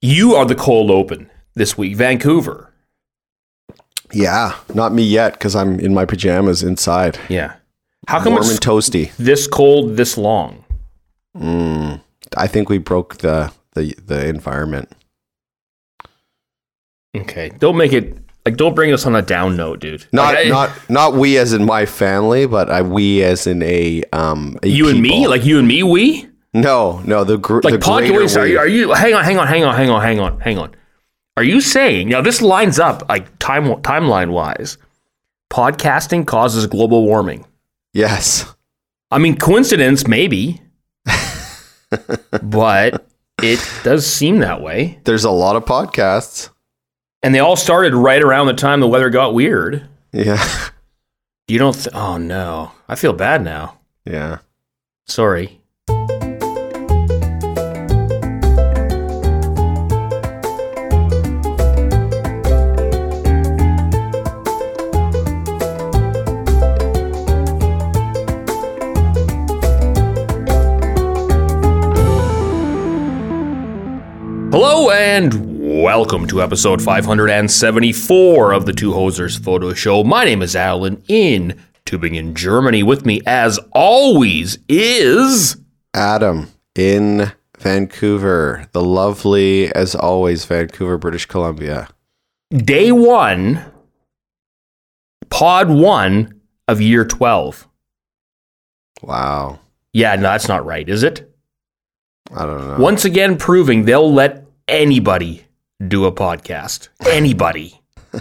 You are the cold open this week, Vancouver. Yeah, not me yet because I'm in my pajamas inside. Yeah. How come warm it's and toasty? This cold, this long? I think we broke the environment. Okay, don't make it don't bring us on a down note, dude. Not we as in my family, but we as in a you and me, like you and me, we. No, the podcast. Are you? Hang on. Are you saying now this lines up like timeline wise? Podcasting causes global warming. Yes. I mean, coincidence maybe, but it does seem that way. There's a lot of podcasts, and they all started right around the time the weather got weird. Yeah. You don't. Oh no, I feel bad now. Yeah. Sorry. Hello and welcome to episode 574 of the Two Hosers Photo Show. My name is Alan in Tübingen, Germany. With me, as always, is Adam in Vancouver, the lovely, as always, Vancouver, British Columbia. Day 1, pod 1 of year 12. Wow. Yeah, no, that's not right, is it? I don't know. Once again, proving they'll let anybody do a podcast. Anybody.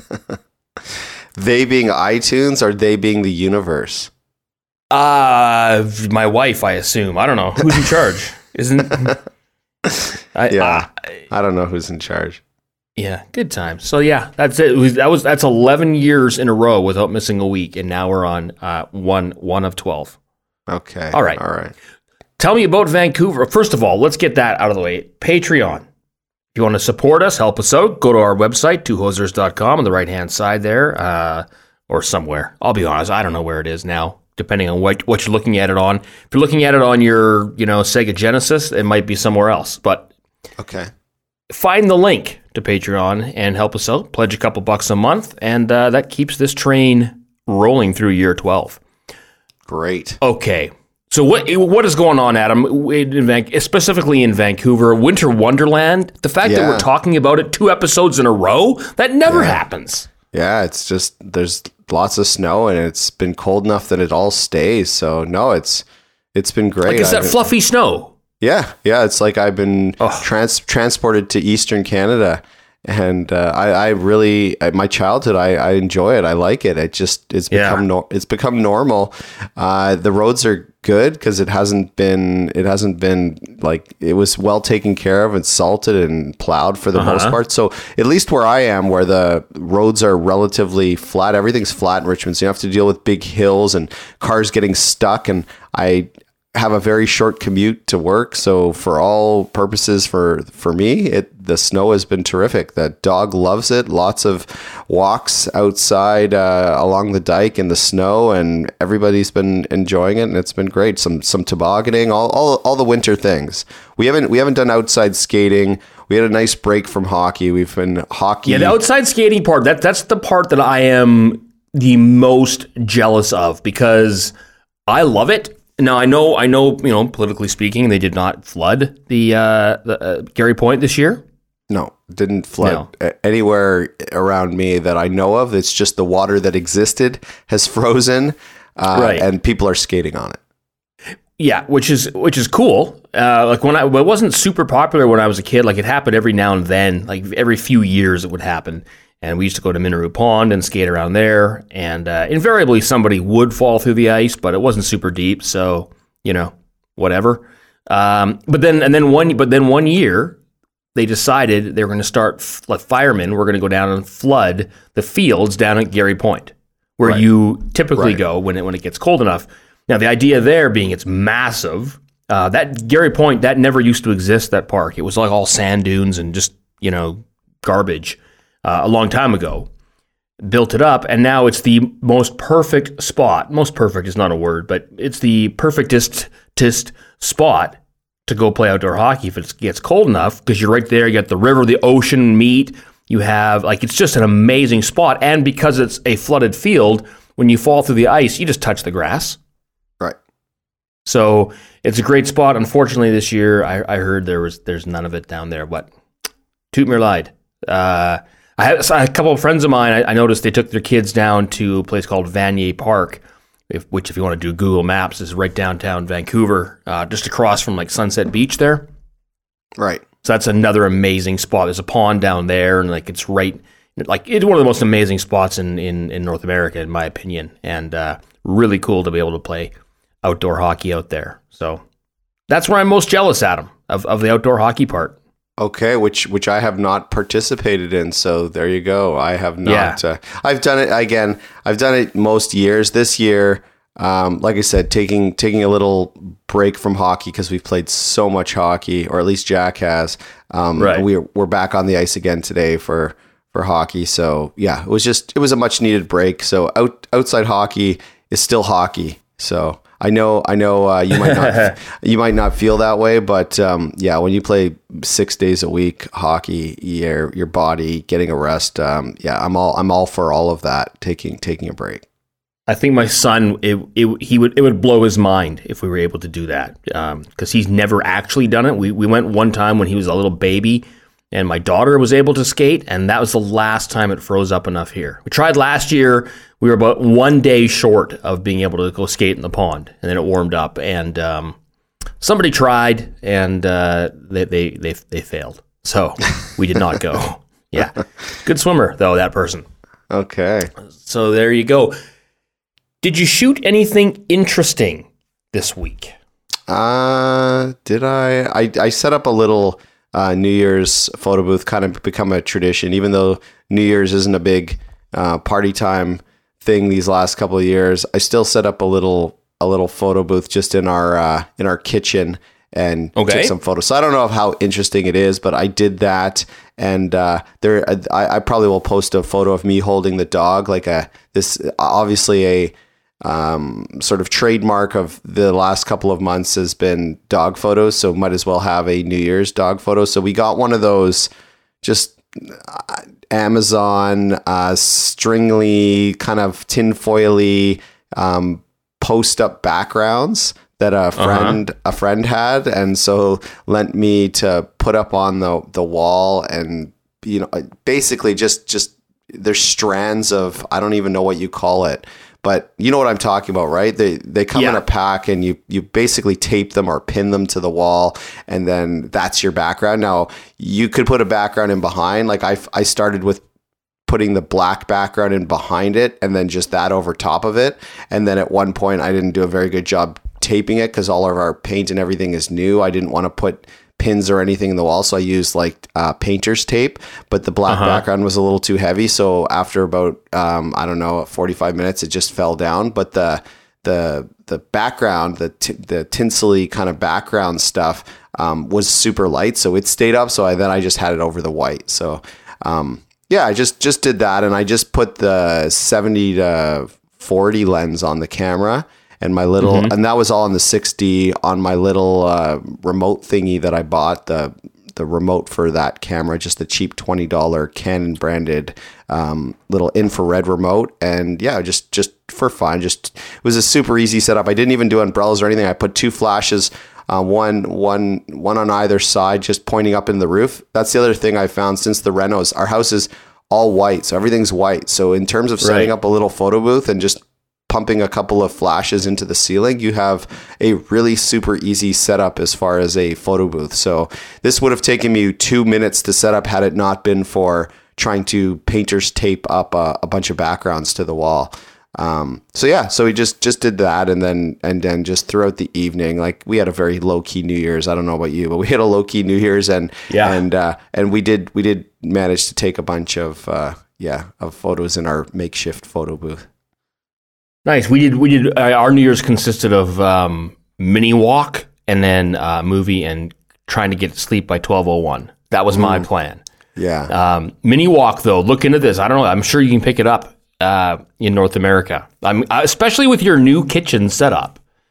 They being iTunes or they being the universe? My wife, I assume. I don't know. Who's in charge? I don't know who's in charge. Yeah, good time. So yeah, that's it. That's 11 years in a row without missing a week, and now we're on one of 12. Okay. All right. Tell me about Vancouver. First of all, let's get that out of the way. Patreon. If you want to support us, help us out, go to our website, twohosers.com on the right-hand side there, or somewhere. I'll be honest, I don't know where it is now, depending on what you're looking at it on. If you're looking at it on your, Sega Genesis, it might be somewhere else. But okay, find the link to Patreon and help us out. Pledge a couple bucks a month, and that keeps this train rolling through year 12. Great. Okay. So what is going on, Adam, specifically in Vancouver, Winter Wonderland? The fact that we're talking about it 2 episodes in a row, that never happens. Yeah, it's just there's lots of snow and it's been cold enough that it all stays. So no, it's been great. Like, is that fluffy snow? Yeah. It's like I've been transported to Eastern Canada. And I really, my childhood, I enjoy it. I like it. It's become normal. The roads are good because it hasn't been like, it was well taken care of and salted and plowed for the most part. So at least where I am, where the roads are relatively flat, everything's flat in Richmond. So you don't have to deal with big hills and cars getting stuck. And I have a very short commute to work, so for all purposes, for me, the snow has been terrific. The dog loves it. Lots of walks outside along the dike in the snow, and everybody's been enjoying it, and it's been great. Some tobogganing, all the winter things. We haven't done outside skating. We had a nice break from hockey. We've been hockey. Yeah, the outside skating part, that's the part that I am the most jealous of, because I love it. Now, I know, politically speaking, they did not flood the Gary Point this year. No, didn't flood anywhere around me that I know of. It's just the water that existed has frozen, and people are skating on it. Yeah, which is cool. Like it wasn't super popular when I was a kid. Like, it happened every now and then, like every few years it would happen. And we used to go to Minaroo Pond and skate around there. And invariably somebody would fall through the ice, but it wasn't super deep. So, whatever. But then one year they decided they were going to start, like, firemen were going to go down and flood the fields down at Gary Point, where you typically go when it gets cold enough. Now, the idea there being it's massive. That Gary Point, that never used to exist, that park. It was like all sand dunes and just, garbage. A long time ago, built it up, and now it's the most perfect spot. Most perfect is not a word, but it's the perfectest spot to go play outdoor hockey if it gets cold enough, because you're right there. You got the river, the ocean meet. You have, like, it's just an amazing spot. And because it's a flooded field, when you fall through the ice, you just touch the grass. Right. So it's a great spot. Unfortunately, this year, I heard there's none of it down there. But toot mir lied. I had a couple of friends of mine, I noticed they took their kids down to a place called Vanier Park, which if you want to do Google Maps, is right downtown Vancouver, just across from like Sunset Beach there. Right. So that's another amazing spot. There's a pond down there, and like it's right, like it's one of the most amazing spots in North America, in my opinion, and really cool to be able to play outdoor hockey out there. So that's where I'm most jealous, Adam, of the outdoor hockey part. Okay, which I have not participated in, so there you go. I have not. Yeah. I've done it again. I've done it most years. This year, like I said, taking a little break from hockey because we've played so much hockey, or at least Jack has. Right. We're back on the ice again today for hockey. So yeah, it was a much needed break. So outside hockey is still hockey. So I know you might not feel that way, but yeah, when you play 6 days a week hockey, your body getting a rest. Yeah, I'm all for all of that. Taking a break. I think my son, it would blow his mind if we were able to do that, because he's never actually done it. We went one time when he was a little baby, and my daughter was able to skate, and that was the last time it froze up enough here. We tried last year. We were about 1 day short of being able to go skate in the pond, and then it warmed up. And somebody tried, and they failed. So we did not go. Yeah, good swimmer though, that person. Okay. So there you go. Did you shoot anything interesting this week? Did I? I set up a little New Year's photo booth, kind of become a tradition, even though New Year's isn't a big party time thing these last couple of years. I still set up a little photo booth just in our kitchen and took some photos. So I don't know how interesting it is, but I did that. And I probably will post a photo of me holding the dog, like this obviously a sort of trademark of the last couple of months has been dog photos. So might as well have a New Year's dog photo. So we got one of those just Amazon stringly kind of tinfoily post up backgrounds that a friend had, and so lent me to put up on the wall. And basically just there's strands of, I don't even know what you call it, but you know what I'm talking about, right? They come in a pack, and you basically tape them or pin them to the wall, and then that's your background. Now, you could put a background in behind. Like I started with putting the black background in behind it, and then just that over top of it. And then at one point, I didn't do a very good job taping it because all of our paint and everything is new. I didn't want to put pins or anything in the wall, so I used like painter's tape, but the black background was a little too heavy, so after about 45 minutes it just fell down. But the background, the tinsely kind of background stuff was super light, so it stayed up. So I just had it over the white. So I just did that, and I just put the 70-40 lens on the camera. And my little, and that was all on the 6D on my little remote thingy that I bought, the remote for that camera, just the cheap $20 Canon branded little infrared remote. And yeah, just for fun, it was a super easy setup. I didn't even do umbrellas or anything. I put two flashes, one on either side, just pointing up in the roof. That's the other thing I found since the renos. Our house is all white, so everything's white. So in terms of setting up a little photo booth and just pumping a couple of flashes into the ceiling, you have a really super easy setup as far as a photo booth. So this would have taken me 2 minutes to set up had it not been for trying to painter's tape up a bunch of backgrounds to the wall. So we just did that, and then just throughout the evening, like we had a very low key New Year's. I don't know about you, but we had a low key New Year's, and we did manage to take a bunch of photos in our makeshift photo booth. Nice. We did. Our New Year's consisted of mini walk and then movie and trying to get to sleep by 12:01. That was my plan. Yeah. Mini walk though. Look into this. I don't know. I'm sure you can pick it up in North America. Especially with your new kitchen setup.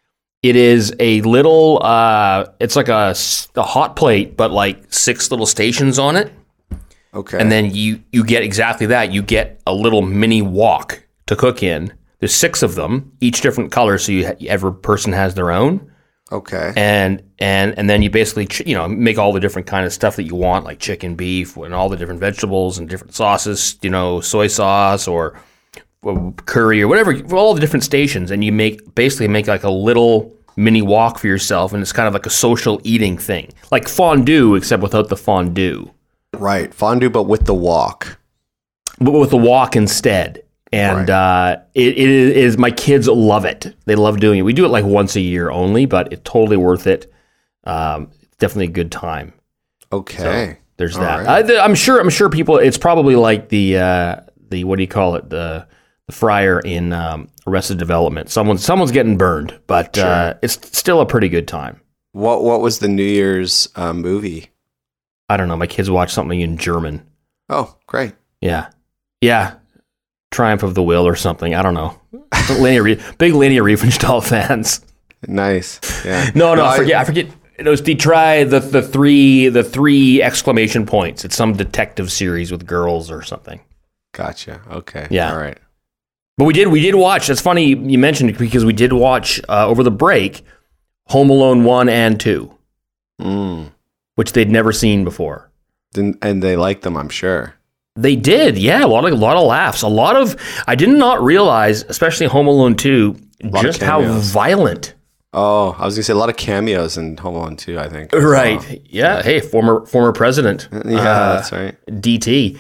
It is a little, it's like a hot plate, but like 6 little stations on it. Okay. And then you get exactly that. You get a little mini wok to cook in. There's 6 of them, each different color, so every person has their own. Okay. And then you basically make all the different kind of stuff that you want, like chicken, beef, and all the different vegetables and different sauces, soy sauce or curry or whatever, all the different stations, and you basically make like a little mini wok for yourself, and it's kind of like a social eating thing, like fondue except without the fondue. Right, fondue, but with the wok. But with the wok instead. And it is, my kids love it. They love doing it. We do it like once a year only, but it's totally worth it. Definitely a good time. Okay. So there's that. Right. I'm sure people, it's probably like the what do you call it? The fryer in Arrested Development. Someone's getting burned, but sure. It's still a pretty good time. What was the New Year's movie? I don't know. My kids watched something in German. Oh, great. Yeah. Triumph of the Will or something. I don't know. Big Leni Riefenstahl fans. Nice. Yeah. No, I forget. It was the three exclamation points. It's some detective series with girls or something. Gotcha. Okay. Yeah. All right. But we did watch. It's funny you mentioned it because we did watch over the break Home Alone 1 and 2, which they'd never seen before. And they liked them, I'm sure. They did, yeah. A lot of laughs. I did not realize, especially Home Alone 2, just how violent. Oh, I was gonna say a lot of cameos in Home Alone 2, I think. Right. Oh, yeah. Hey, former president. Yeah, that's right. DT.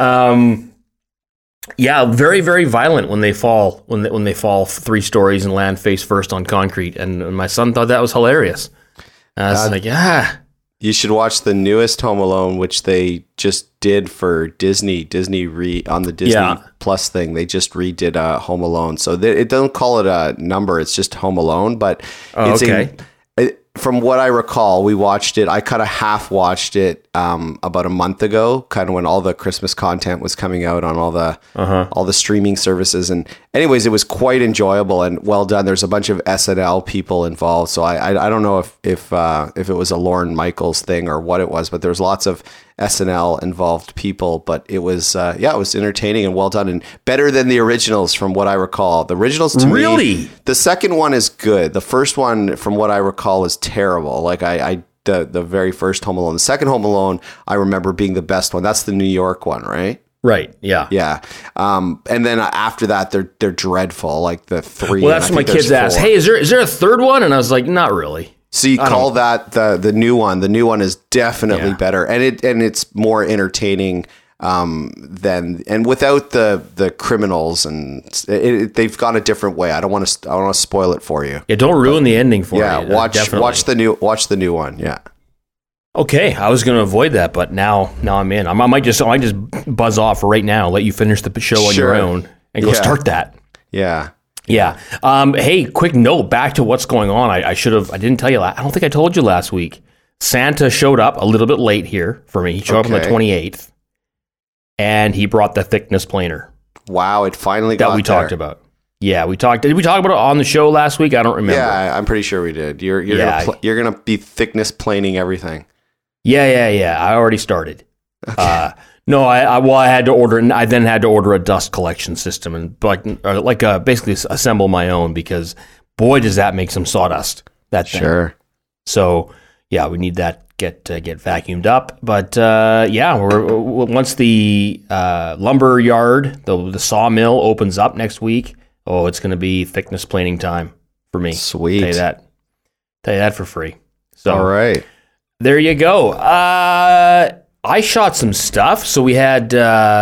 Yeah, very, very violent when they fall 3 stories and land face first on concrete. And my son thought that was hilarious. I was like, You should watch the newest Home Alone, which they just did for Disney on the Disney Plus thing. They just redid Home Alone. So it don't call it a number. It's just Home Alone. But from what I recall, we watched it. I kind of half watched it about a month ago, kind of when all the Christmas content was coming out on all the streaming services. And anyways, it was quite enjoyable and well done. There's a bunch of SNL people involved, so I don't know if it was a Lorne Michaels thing or what it was, but there was lots of SNL involved people. But it was it was entertaining and well done and better than the originals from what I recall. The originals to me, the second one is good. The first one, from what I recall, is terrible. Like the very first Home Alone. The second Home Alone, I remember being the best one. That's the New York one, right? Right. Yeah. Yeah. And then after that, they're dreadful. Like the 3. Well, that's what my kids asked. Hey, is there a third one? And I was like, not really. So you call that the new one? The new one is definitely better, and it's more entertaining and without the criminals, and they've gone a different way. I don't want to spoil it for you. Yeah, don't ruin the ending for you. Yeah, watch the new one. Yeah. Okay, I was going to avoid that, but now I'm in. I might just buzz off right now. Let you finish the show on your own and go start that. Yeah. Yeah. Hey, quick note back to what's going on. I didn't tell you. I don't think I told you last week. Santa showed up a little bit late here for me. He showed up on the 28th, and he brought the thickness planer. Wow, it finally got that we talked about. Yeah, we talked. Did we talk about it on the show last week? I don't remember. Yeah, I'm pretty sure we did. You're gonna be thickness planing everything. Yeah. I already started. Okay. No, I had to order, and I then had to order a dust collection system and basically assemble my own, because boy, does that make some sawdust. That thing. Sure. So yeah, we need that get vacuumed up. But once the lumber yard, the sawmill opens up next week, it's going to be thickness planing time for me. Sweet. Tell you that for free. So all right, there you go. I shot some stuff. So we had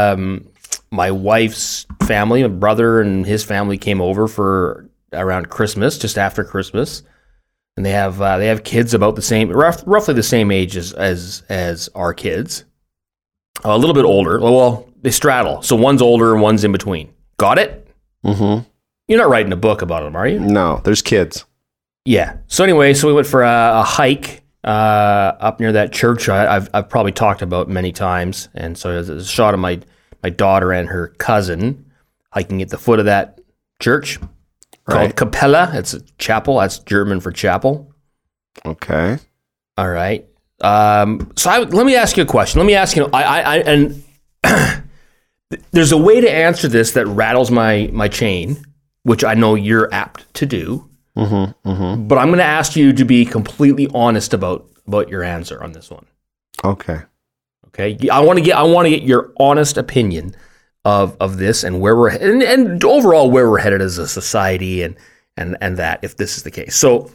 my wife's family, my brother and his family came over for around Christmas, just after Christmas, and they have kids about the same, roughly the same age as our kids, a little bit older. Well, they straddle, so one's older and one's in between. Got it? Mm-hmm. You're not writing a book about them, are you? No, there's kids. Yeah. So anyway, we went for a hike. Up near that church I've probably talked about many times, and so there's a shot of my daughter and her cousin hiking at the foot of that church. called Kapelle. It's a chapel. That's German for chapel. Okay. All right. Let me ask you a question. Let me ask you. And there's a way to answer this that rattles my chain, which I know you're apt to do. Mm-hmm, mm-hmm. But I'm going to ask you to be completely honest about your answer on this one. Okay. Okay. I want to get your honest opinion of this and where we're and overall where we're headed as a society and that if this is the case. So.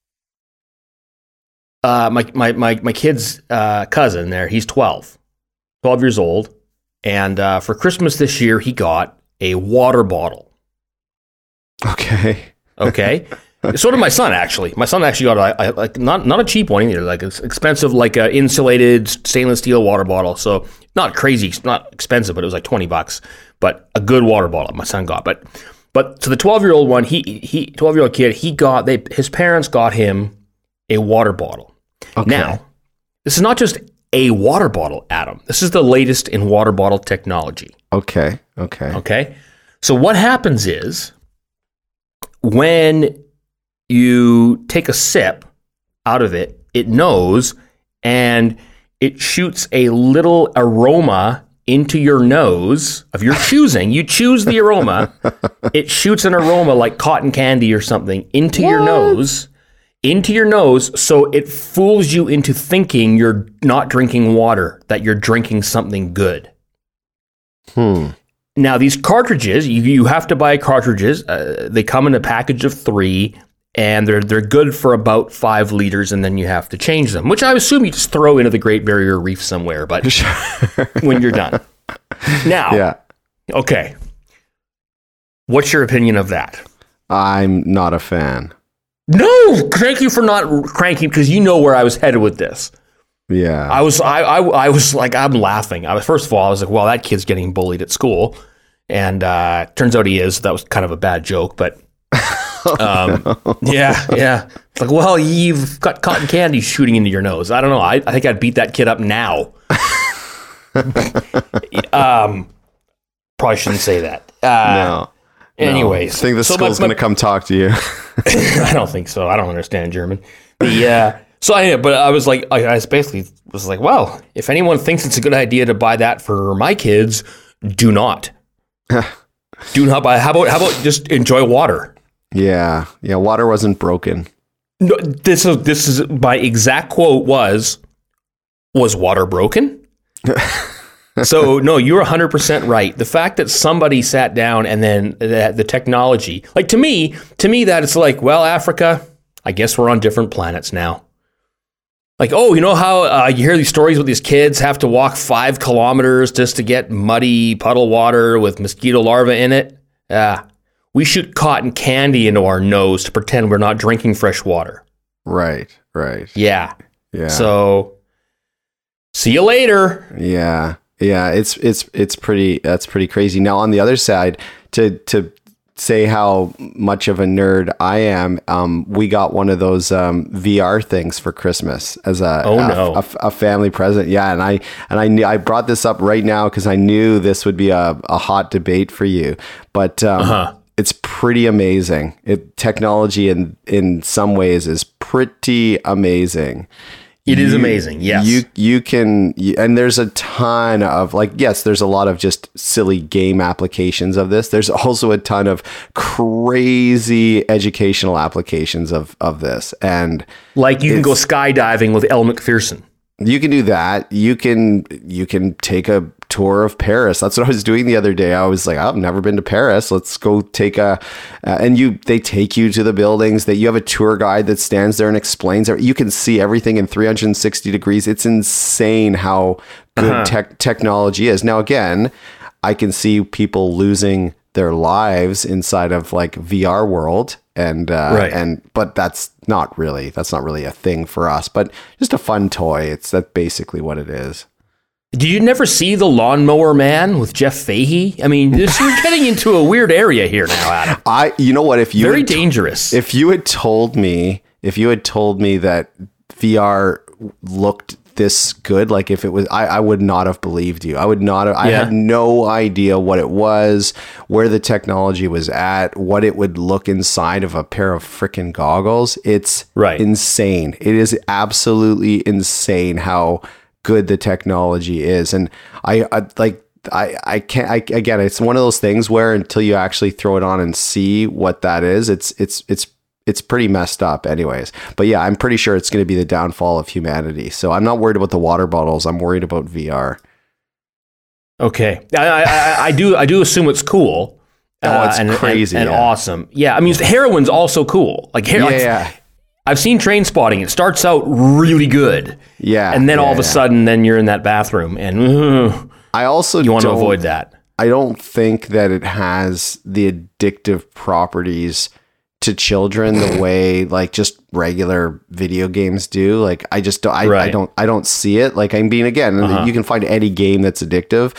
My kid's cousin there, he's 12 years old. And for Christmas this year, he got a water bottle. Okay. Okay. So did my son, actually. My son actually got not a cheap one either, like it's expensive, like a insulated stainless steel water bottle. So not crazy, not expensive, but it was like $20, but a good water bottle my son got. But to the 12-year-old one, 12-year-old kid, his parents got him a water bottle. Okay. Now, this is not just a water bottle, Adam. This is the latest in water bottle technology. Okay. So what happens is when you take a sip out of it, it knows and it shoots a little aroma into your nose of your choosing. You choose the aroma. It shoots an aroma like cotton candy or something into your nose. So it fools you into thinking you're not drinking water, that you're drinking something good. Now, these cartridges, you have to buy cartridges. They come in a package of 3, and they're good for about 5 liters, and then you have to change them, which I assume you just throw into the Great Barrier Reef somewhere, but when you're done. Now, okay, what's your opinion of that? I'm not a fan. No, thank you for not cranking, because you know where I was headed with this. Yeah. I was like, I'm laughing. First of all, I was like, well, that kid's getting bullied at school. And turns out he is. That was kind of a bad joke, but yeah. It's like, well, you've got cotton candy shooting into your nose. I don't know. I think I'd beat that kid up now. Probably shouldn't say that. No. Anyways, I think the school's going to come talk to you. I don't think so. I don't understand German. But I was like, I basically was like, well, if anyone thinks it's a good idea to buy that for my kids, do not. Do not buy. How about just enjoy water? Yeah. Water wasn't broken. No, this is my exact quote was water broken? So, no, you're 100% right. The fact that somebody sat down and then the technology, like to me that it's like, well, Africa, I guess we're on different planets now. Like, oh, you know how you hear these stories where these kids have to walk 5 kilometers just to get muddy puddle water with mosquito larvae in it? We shoot cotton candy into our nose to pretend we're not drinking fresh water. Right. Yeah. So, see you later. Yeah, it's pretty crazy. Now on the other side, to say how much of a nerd I am, we got one of those VR things for Christmas as a family present. Yeah, and I knew I brought this up right now because I knew this would be a hot debate for you. But it's pretty amazing. Technology in some ways is pretty amazing. It is amazing. Yes. You can, and there's a ton of yes, there's a lot of just silly game applications of this. There's also a ton of crazy educational applications of this. And like you can go skydiving with Elle Macpherson. You can do that. You can take a tour of Paris. That's what I was doing the other day. I was like, I've never been to Paris. Let's go take they take you to the buildings. That you have a tour guide that stands there and explains. You can see everything in 360 degrees. It's insane how good technology is. Now, again, I can see people losing their lives inside of VR world. But that's not really a thing for us, but just a fun toy. That's basically what it is. Did you never see The Lawnmower Man with Jeff Fahey? I mean, you're getting into a weird area here now, Adam. You know what? Very dangerous. If you had told me that VR looked this good, like if it was, I would not have believed you. I would not have, I had no idea what it was, where the technology was at, what it would look inside of a pair of freaking goggles. It's insane. It is absolutely insane how good the technology is. And I can't, again, it's one of those things where until you actually throw it on and see what that is, it's pretty messed up anyways. But yeah, I'm pretty sure it's going to be the downfall of humanity. So I'm not worried about the water bottles. I'm worried about VR. Okay. I do assume it's cool. Oh, it's crazy. And awesome. Yeah. I mean, heroin's also cool. Like, I've seen Trainspotting. It starts out really good. Yeah. And then all of a sudden, then you're in that bathroom and I also you want to avoid that. I don't think that it has the addictive properties to children the way like just regular video games do. Like I just don't, I don't see it. Like I'm being, again, you can find any game that's addictive.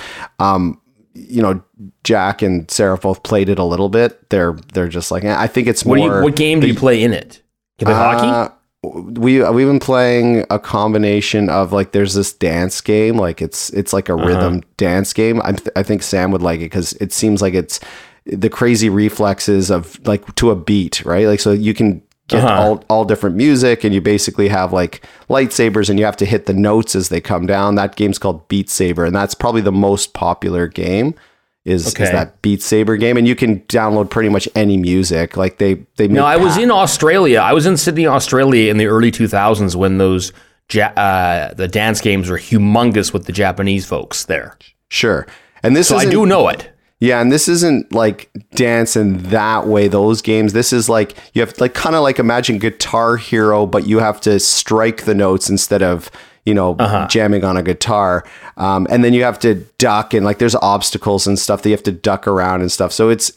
You know, Jack and Sarah both played it a little bit. They're just like, I think it's more. What game do you play in it? You play hockey? We've been playing a combination of like, there's this dance game. Like it's like a rhythm dance game. I think Sam would like it because it seems like it's the crazy reflexes of like to a beat, right? Like, so you can get all different music and you basically have like lightsabers and you have to hit the notes as they come down. That game's called Beat Saber. And that's probably the most popular game is that Beat Saber game. And you can download pretty much any music. Like they No, I was in Australia. I was in Sydney, Australia in the early 2000s when those the dance games were humongous with the Japanese folks there. Sure. And this I do know it. Yeah, and this isn't like dance in that way, those games. This is like, you have like kind of like imagine Guitar Hero, but you have to strike the notes instead of, you know, jamming on a guitar. And then you have to duck and like there's obstacles and stuff that you have to duck around and stuff. So it's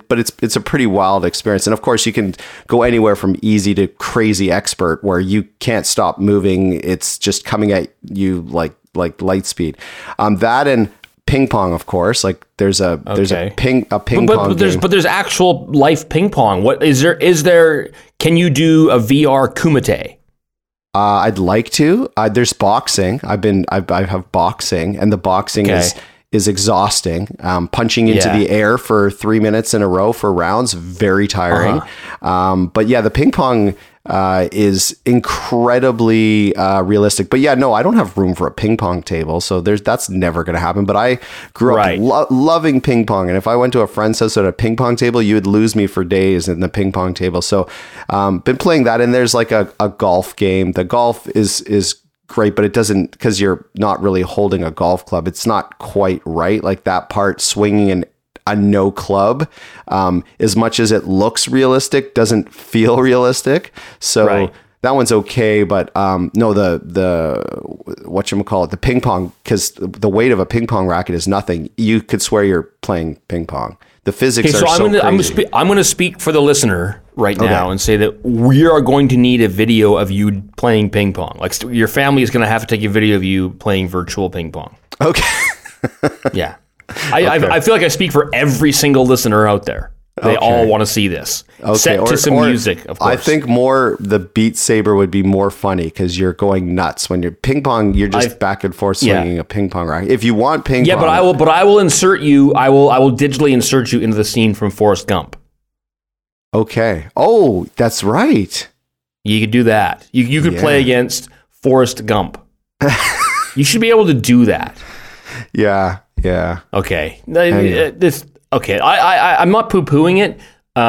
a pretty wild experience. And of course you can go anywhere from easy to crazy expert where you can't stop moving. It's just coming at you like light speed. That and ping pong, of course. Like there's a ping pong game. But there's actual life ping pong. What is there? Can you do a VR kumite? I'd like to. There's boxing. I have boxing, and the boxing is exhausting. Punching into the air for 3 minutes in a row for rounds, very tiring. But yeah, the ping pong is incredibly realistic. But yeah, no, I don't have room for a ping pong table, so that's never going to happen. But I grew up loving ping pong, and if I went to a friend's house at a ping pong table, you would lose me for days in the ping pong table. So been playing that, and there's like a golf game. The golf is great, but it doesn't, because you're not really holding a golf club, it's not quite right. Like that part, swinging a no club, as much as it looks realistic, doesn't feel realistic. So that one's okay, but no, the whatchamacallit, the ping pong, because the weight of a ping pong racket is nothing. You could swear you're playing ping pong. The physics are so crazy. I'm going to speak for the listener right now and say that we are going to need a video of you playing ping pong. Like your family is going to have to take a video of you playing virtual ping pong. Okay. Yeah. I feel like I speak for every single listener out there. They all want to see this. Set to some music, of course. I think more the Beat Saber would be more funny because you're going nuts. When you're ping pong, you're just back and forth swinging a ping pong racket. If you want ping pong, yeah, but I will insert you. I will digitally insert you into the scene from Forrest Gump. Okay. Oh, that's right. You could do that. You could play against Forrest Gump. You should be able to do that. Yeah. Yeah. Okay. Okay. I'm not poo-pooing it.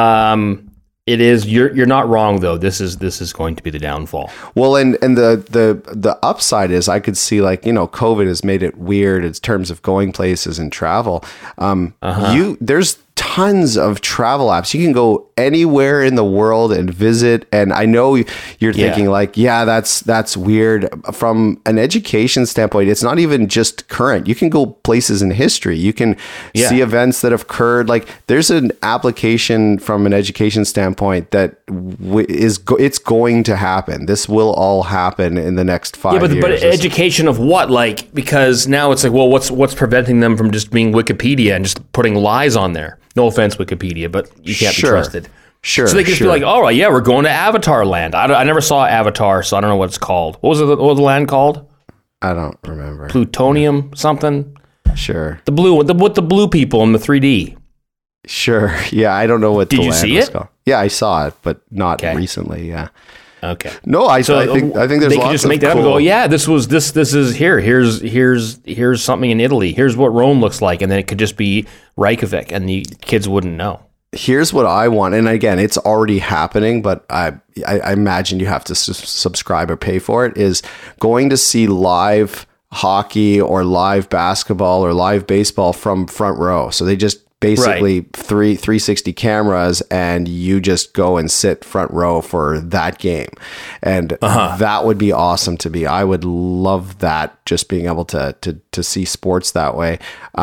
It is. You're not wrong though. This is going to be the downfall. Well, and the upside is I could see, like, you know, COVID has made it weird in terms of going places and travel. There's tons of travel apps. You can go anywhere in the world and visit. And I know you're thinking like, that's weird. From an education standpoint, it's not even just current. You can go places in history. You can see events that have occurred. Like there's an application from an education standpoint that it's going to happen. This will all happen in the next 5 years. But education of what? Like, because now it's like, well, what's preventing them from just being Wikipedia and just putting lies on there? No offense, Wikipedia, but you can't be trusted. Sure. So they can just be like, all right, we're going to Avatar Land. I never saw Avatar, so I don't know what it's called. What was the land called? I don't remember. Plutonium something. Sure. The blue with the blue people in the 3D. Sure. Yeah, I don't know what. Did you see it? Called. Yeah, I saw it, but not recently. Yeah. Okay. No, I think there's they lots could just of make that cool... up and go, yeah, this is here. Here's something in Italy. Here's what Rome looks like, and then it could just be Reykjavik, and the kids wouldn't know. Here's what I want, and again, it's already happening, but I imagine you have to subscribe or pay for it. Is going to see live hockey or live basketball or live baseball from front row. So they just basically 360 cameras, and you just go and sit front row for that game. And that would be awesome to be. I would love that, just being able to see sports that way.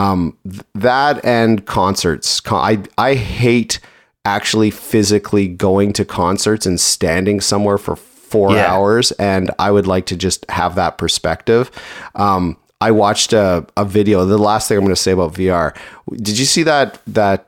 That and concerts. I hate actually physically going to concerts and standing somewhere for 4 hours, and I would like to just have that perspective. I watched a video. The last thing I'm going to say about VR. Did you see that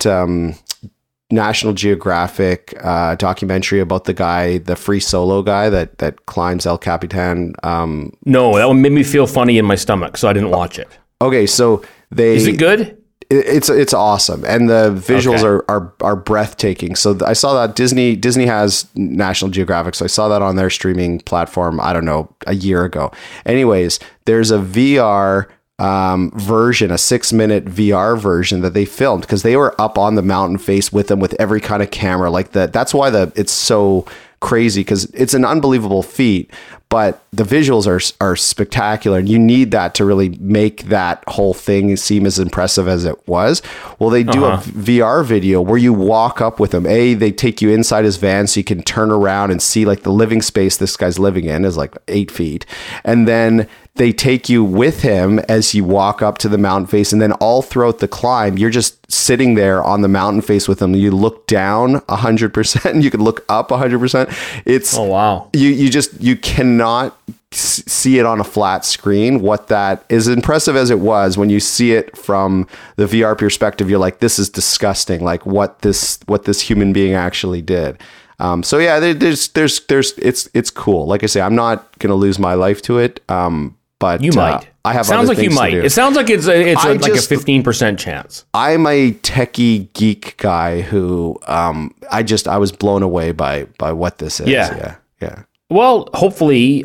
National Geographic documentary about the guy, the free solo guy that climbs El Capitan? No, that one made me feel funny in my stomach, so I didn't watch it. Okay, so Is it good? It's awesome, and the visuals are breathtaking. So I saw that Disney has National Geographic, so I saw that on their streaming platform, I don't know, a year ago. Anyways, there's a VR version, a 6-minute VR version that they filmed, because they were up on the mountain face with them with every kind of camera like that. That's why it's so crazy, because it's an unbelievable feat, but the visuals are spectacular, and you need that to really make that whole thing seem as impressive as it was. Well, they do a VR video where you walk up with them. They take you inside his van so you can turn around and see like the living space this guy's living in is like 8 feet, and then they take you with him as you walk up to the mountain face, and then all throughout the climb, you're just sitting there on the mountain face with him. You look down 100%, and you can look up 100%. It's wow. You cannot see it on a flat screen. What that is impressive as it was, when you see it from the VR perspective, you're like, this is disgusting. Like what this human being actually did. So yeah, there's it's cool. Like I say, I'm not going to lose my life to it. But you might. I have. Sounds other like you things might. to do. It sounds like it's like a 15% chance. I'm a techie geek guy who I was blown away by what this is. Yeah. Well, hopefully,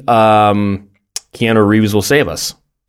Keanu Reeves will save us.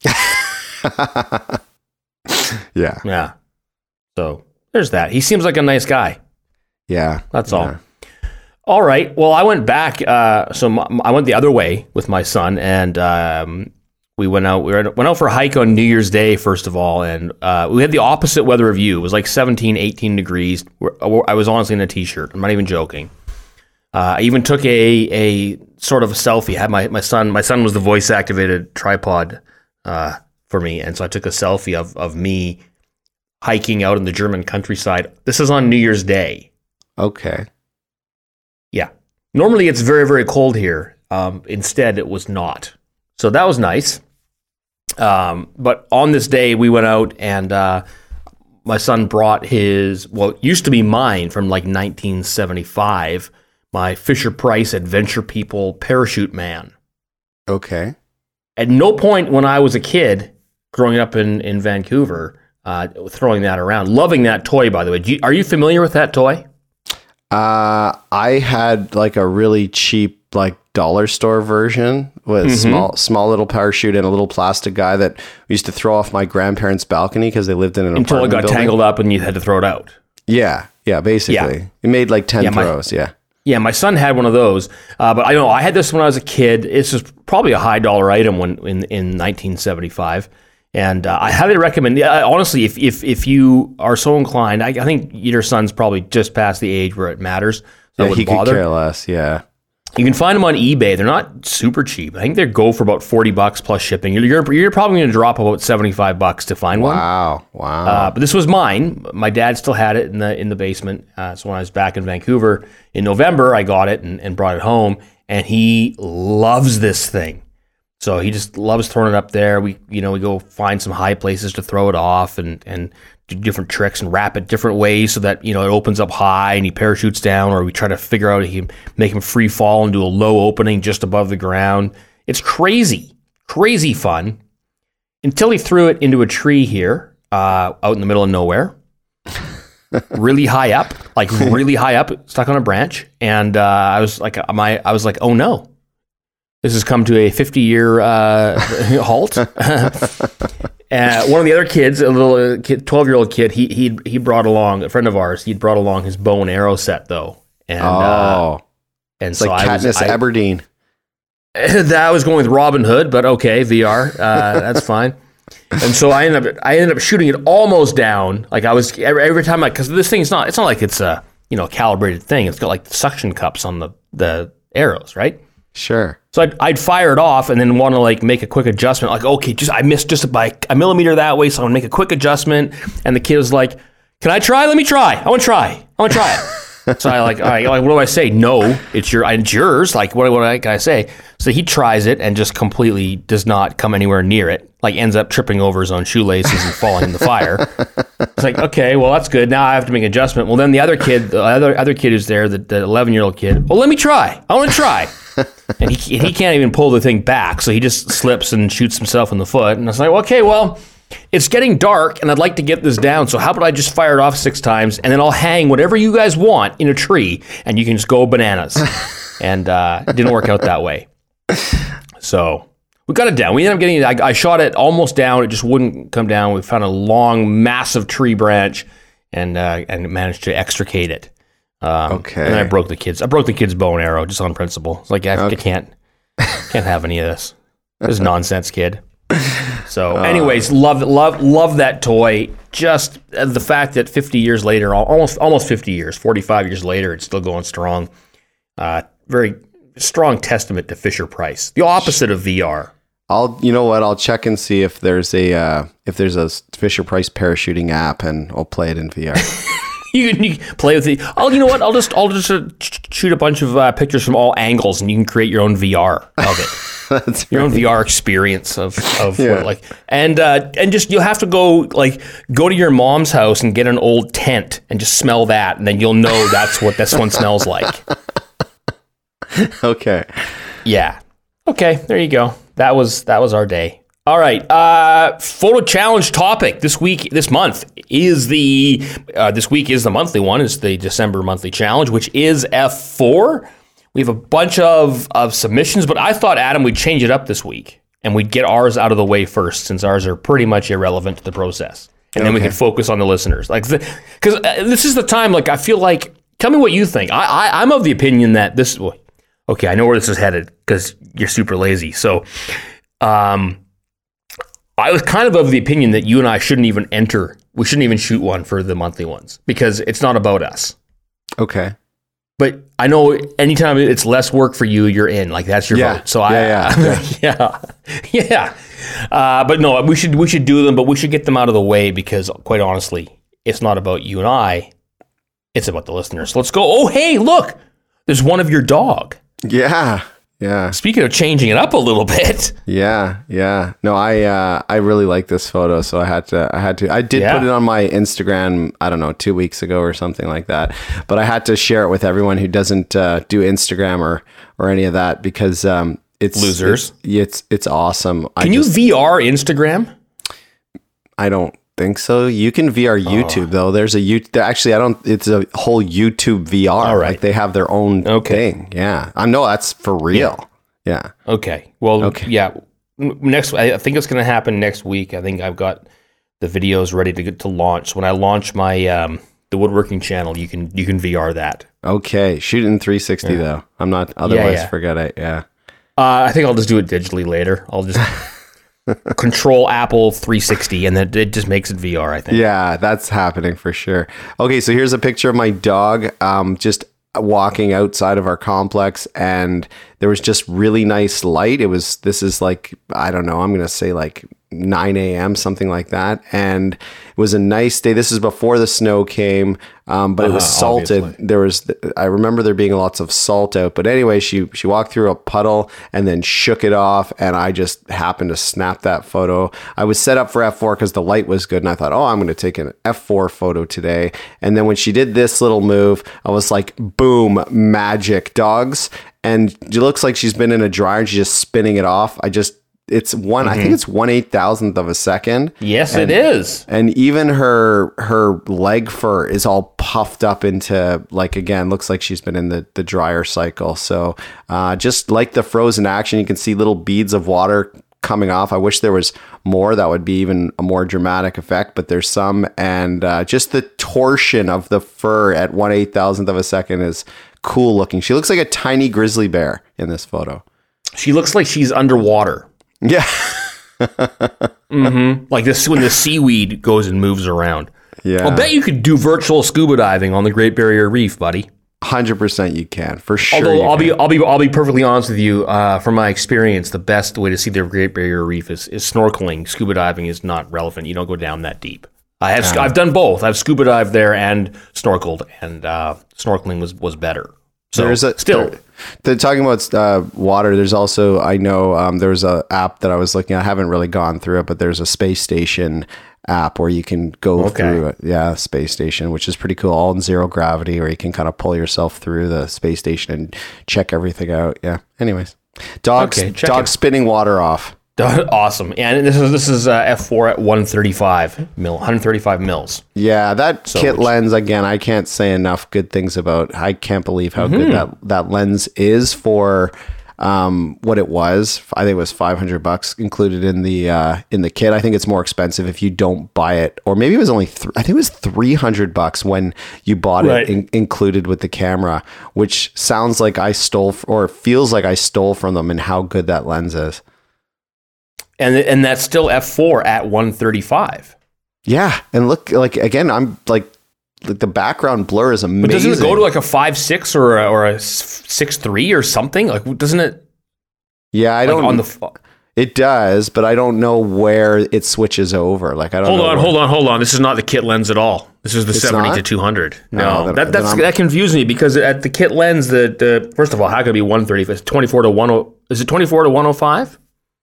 Yeah. So there's that. He seems like a nice guy. Yeah. That's all. All right. Well, I went back. I went the other way with my son, and we went out. We went out for a hike on New Year's Day, first of all, and we had the opposite weather of you. It was like 17, 18 degrees. I was honestly in a t-shirt. I'm not even joking. I even took a sort of a selfie. I had my son. My son was the voice-activated tripod for me, and so I took a selfie of me hiking out in the German countryside. This is on New Year's Day. Okay. Yeah. Normally it's very, very cold here. Instead, it was not. So that was nice. But on this day, we went out, and my son brought it used to be mine from like 1975, my Fisher-Price Adventure People Parachute Man. Okay. At no point when I was a kid growing up in Vancouver, throwing that around. Loving that toy, by the way. Are you familiar with that toy? I had like a really cheap, like dollar store version with small little parachute and a little plastic guy that we used to throw off my grandparents' balcony because they lived in an until apartment it got building. Tangled up and you had to throw it out. Yeah, basically. Yeah. It made like 10 throws, Yeah, my son had one of those, but I know I had this when I was a kid. It's just probably a high dollar item in 1975. And I highly recommend. Honestly, if you are so inclined, I think your son's probably just past the age where it matters. So he could care less. Yeah, you can find them on eBay. They're not super cheap. I think they go for about $40 plus shipping. You're probably going to drop about $75 to find one. Wow. But this was mine. My dad still had it in the basement. So when I was back in Vancouver in November, I got it and brought it home. And he loves this thing. So he just loves throwing it up there. We go find some high places to throw it off and do different tricks and wrap it different ways so that, it opens up high and he parachutes down, or we try to figure out he can make him free fall and do a low opening just above the ground. It's crazy fun. until he threw it into a tree here, out in the middle of nowhere, really high up, stuck on a branch. And I was like, oh no, this has come to a 50-year halt. One of the other kids, a little kid, 12-year-old kid, he brought along, a friend of ours, he'd brought along his bow and arrow set though. And it's so like Katniss Everdeen. That was going with Robin Hood, but okay, VR, that's fine. And so I ended up shooting it almost down. Like I was every time, because this thing it's not like it's a calibrated thing. It's got like suction cups on the arrows, right? Sure. So I'd fire it off and then want to like make a quick adjustment. Like, okay, I missed just by a millimeter that way, so I'm gonna make a quick adjustment. And the kid was like, "Can I try? Let me try. I want to try it." So I like, all right, what do I say? No, it's yours. Like, what can I say? So he tries it and just completely does not come anywhere near it. Like, ends up tripping over his own shoelaces and falling in the fire. It's like, okay, well, that's good. Now I have to make an adjustment. Well, then the other kid who's there, the 11-year-old kid, well, let me try. I want to try. And he can't even pull the thing back, so he just slips and shoots himself in the foot. And I was like, okay, well, it's getting dark, and I'd like to get this down, so how about I just fire it off 6 times, and then I'll hang whatever you guys want in a tree, and you can just go bananas. And it didn't work out that way. So we got it down. We ended up getting it. I shot it almost down. It just wouldn't come down. We found a long, massive tree branch, and managed to extricate it. Okay. And I broke the kid's bow and arrow just on principle. It's like, I can't have any of this. This is nonsense, kid. So anyways, love that toy. Just the fact that 50 years later, almost 50 years, 45 years later, it's still going strong. Very strong testament to Fisher-Price. The opposite of VR. I'll check and see if there's a Fisher-Price parachuting app, and I'll play it in VR. You can play with it. Oh, you know what? I'll just shoot a bunch of pictures from all angles, and you can create your own VR of it. That's your own VR experience of yeah. And just you'll have to go to your mom's house and get an old tent and just smell that, and then you'll know that's what this one smells like. Okay. Yeah. Okay. There you go. That was our day. All right. Photo challenge topic this month is the monthly one. It's the December monthly challenge, which is F4. We have a bunch of submissions, but I thought, Adam, we'd change it up this week and we'd get ours out of the way first, since ours are pretty much irrelevant to the process. And then we can focus on the listeners. Because this is the time, I feel like, tell me what you think. I'm of the opinion that this, okay, I know where this is headed because you're super lazy. So, I was kind of the opinion that you and I shouldn't even enter. We shouldn't even shoot one for the monthly ones because it's not about us. Okay. But I know anytime it's less work for you, you're in. That's your vote. So yeah. But no, we should do them, but we should get them out of the way because, quite honestly, it's not about you and I. It's about the listeners. So let's go. Oh, hey, look, there's one of your dog. Yeah. Yeah. Speaking of changing it up a little bit. Yeah. Yeah. No, I really like this photo, so I had to. I did put it on my Instagram, I don't know, 2 weeks ago or something like that. But I had to share it with everyone who doesn't do Instagram or any of that because it's losers. It's awesome. Can you VR Instagram? I don't think so. You can VR YouTube though. There's it's a whole YouTube VR. All right. They have their own thing. Yeah. I know that's for real. Yeah. Okay. Well, yeah. Next, I think it's going to happen next week. I think I've got the videos ready to launch. When I launch my the woodworking channel, you can VR that. Okay. Shoot it in 360 though. I'm not, otherwise forget it. Yeah. I think I'll just do it digitally later. I'll just control Apple 360 and then it just makes it VR, I think. Yeah, that's happening for sure. Okay, so here's a picture of my dog just walking outside of our complex, and there was just really nice light. This is I don't know, I'm going to say 9 a.m., something like that. And it was a nice day. This is before the snow came, but it was salted. Obviously. I remember there being lots of salt out. But anyway, she walked through a puddle and then shook it off. And I just happened to snap that photo. I was set up for F4 because the light was good. And I thought, I'm going to take an F4 photo today. And then when she did this little move, I was like, boom, magic, dogs. And it looks like she's been in a dryer and she's just spinning it off. I just it's one. I think it's 1/8,000th of a second. Yes, it is. And even her leg fur is all puffed up into, like, again, looks like she's been in the dryer cycle. So just like the frozen action, you can see little beads of water coming off. I wish there was more. That would be even a more dramatic effect, but there's some. And just the torsion of the fur at 1/8,000th of a second is cool looking. She looks like a tiny grizzly bear in this photo. She looks like she's underwater. Yeah. Like this when the seaweed goes and moves around. Yeah. I'll bet you could do virtual scuba diving on the Great Barrier Reef, buddy. 100% you can, for sure. Although I'll be perfectly honest with you, from my experience, the best way to see the Great Barrier Reef is snorkeling. Scuba diving is not relevant. You don't go down that deep. I've done both. I've scuba dived there and snorkeled, and snorkeling was better. So they're talking about water. There's also, I know there's an app that I was looking at. I haven't really gone through it, but there's a space station app where you can go through it. Yeah, space station, which is pretty cool, all in zero gravity, where you can kind of pull yourself through the space station and check everything out. Yeah. Anyways, dogs spitting water off. Awesome. And this is f4 at 135 mils. Yeah, that kit lens, again, I can't say enough good things about. I can't believe how good that lens is for what it was. I think it was $500 included in the kit. I think it's more expensive if you don't buy it, or maybe it was only I think it was $300 when you bought it included with the camera, which sounds like I stole, or feels like I stole from them, and how good that lens is. And that's still f4 at 135. Yeah, and look, like, again, I'm like the background blur is amazing. But doesn't it go to like a 5.6 or a 6.3 or something? Like, doesn't it? Yeah, I don't. It does, but I don't know where it switches over. Like, I don't. Hold on. This is not the kit lens at all. This is the 70 to 200. No, that confused me, because at the kit lens, the first of all, how could it be 135? It's 24 to 10. Is it 24 to 105?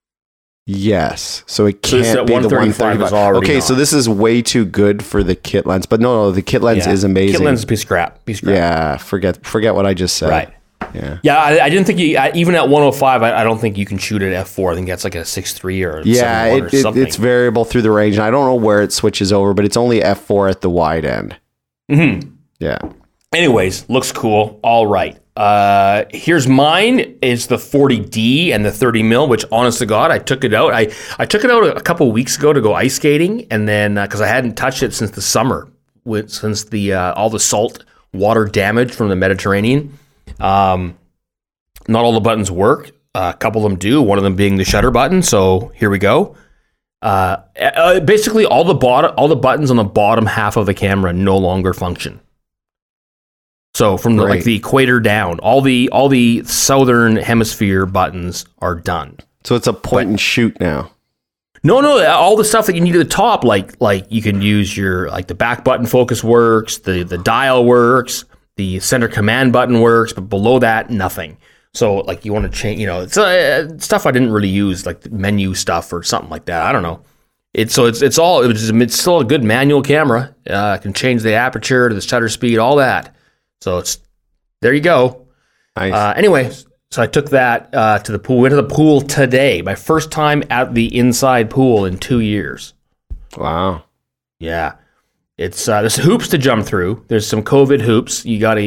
Yes, so it can't be the 135. Okay, so this is way too good for the kit lens, but no, the kit lens is amazing. Kit lens is a piece of crap. Yeah, forget what I just said. Right. Yeah. I didn't think even at 105. I don't think you can shoot at f4. I think that's like a 6.3 or 7.1 or something. It's variable through the range. And I don't know where it switches over, but it's only f4 at the wide end. Yeah. Anyways, looks cool. All right. Here's mine. Is the 40D and the 30 mil, which, honest to God, I took it out. I took it out a couple of weeks ago to go ice skating, and then because I hadn't touched it since the summer, since the all the salt water damage from the Mediterranean. Not all the buttons work. A couple of them do. One of them being the shutter button. So here we go. Basically, all the buttons on the bottom half of the camera no longer function. So from the equator down, all the southern hemisphere buttons are done. So it's a point and shoot now. No, all the stuff that you need at the top, like you can use your, like, the back button focus works, the dial works, the center command button works, but below that, nothing. So, like, you want to change, it's stuff I didn't really use, like the menu stuff or something like that. I don't know. It's still a good manual camera. Can change the aperture to the shutter speed, all that. So there you go. Nice. Anyway, so I took that to the pool. Went to the pool today. My first time at the inside pool in 2 years. Wow. Yeah, it's there's hoops to jump through. There's some COVID hoops. You gotta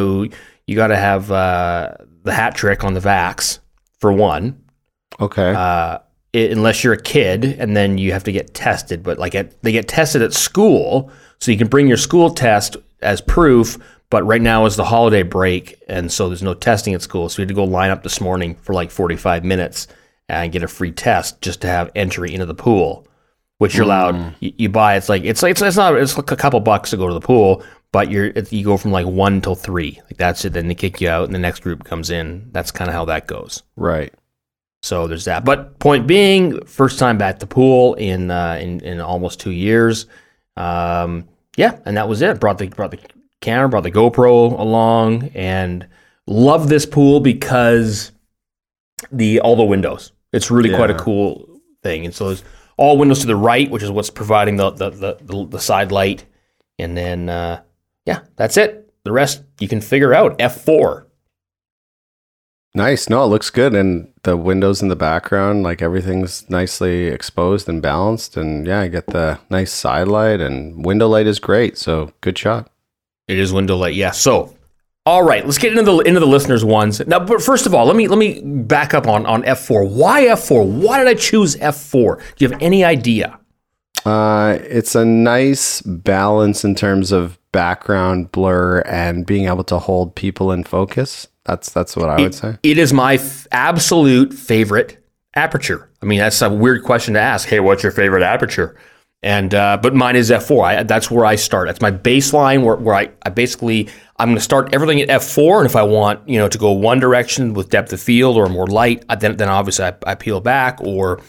have the hat trick on the vax for one. Okay. Unless you're a kid, and then you have to get tested. But they get tested at school, so you can bring your school test as proof. But right now is the holiday break, and so there's no testing at school. So we had to go line up this morning for like 45 minutes and get a free test just to have entry into the pool, which you're allowed. You buy it's like a couple bucks to go to the pool, but you go from like 1 till 3. Like, that's it. Then they kick you out, and the next group comes in. That's kind of how that goes. Right. So there's that. But point being, first time at the pool in almost 2 years. And that was it. Brought the camera, brought the GoPro along, and love this pool because all the windows. It's really quite a cool thing. And so there's all windows to the right, which is what's providing the side light. And then that's it. The rest you can figure out. F4. Nice. No, it looks good. And the windows in the background, like everything's nicely exposed and balanced. And yeah, I get the nice side light, and window light is great. So good shot. It is window light. Yeah. So, all right, let's get into the listeners' ones. Now, but first of all, let me back up on F4. Why F4? Why did I choose F4? Do you have any idea? It's a nice balance in terms of background blur and being able to hold people in focus. That's what I would say. It is my absolute favorite aperture. I mean, that's a weird question to ask. Hey, what's your favorite aperture? And but mine is f4. That's where I start. That's my baseline where I basically I'm going to start everything at f4. And if I want to go one direction with depth of field or more light, then obviously I peel back or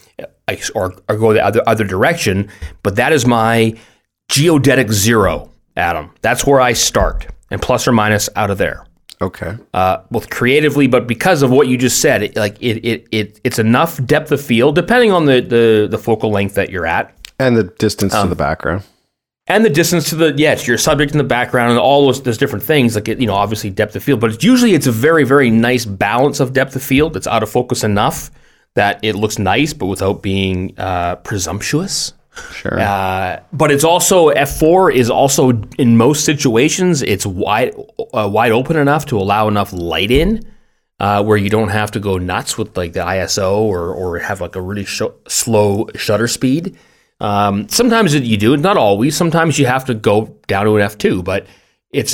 go the other direction. But that is my geodetic 0, Adam. That's where I start, and plus or minus out of there. Okay. Both creatively, but because of what you just said, it's enough depth of field, depending on the focal length that you're at, and the distance to the background, and the distance to to your subject in the background, and all those different things. Like obviously depth of field, but it's a very, very nice balance of depth of field. It's out of focus enough that it looks nice, but without being presumptuous. Sure. But it's also F4 is also in most situations it's wide open enough to allow enough light in where you don't have to go nuts with like the ISO or have like a really slow shutter speed. Sometimes you do, not always. Sometimes you have to go down to an F2, but it's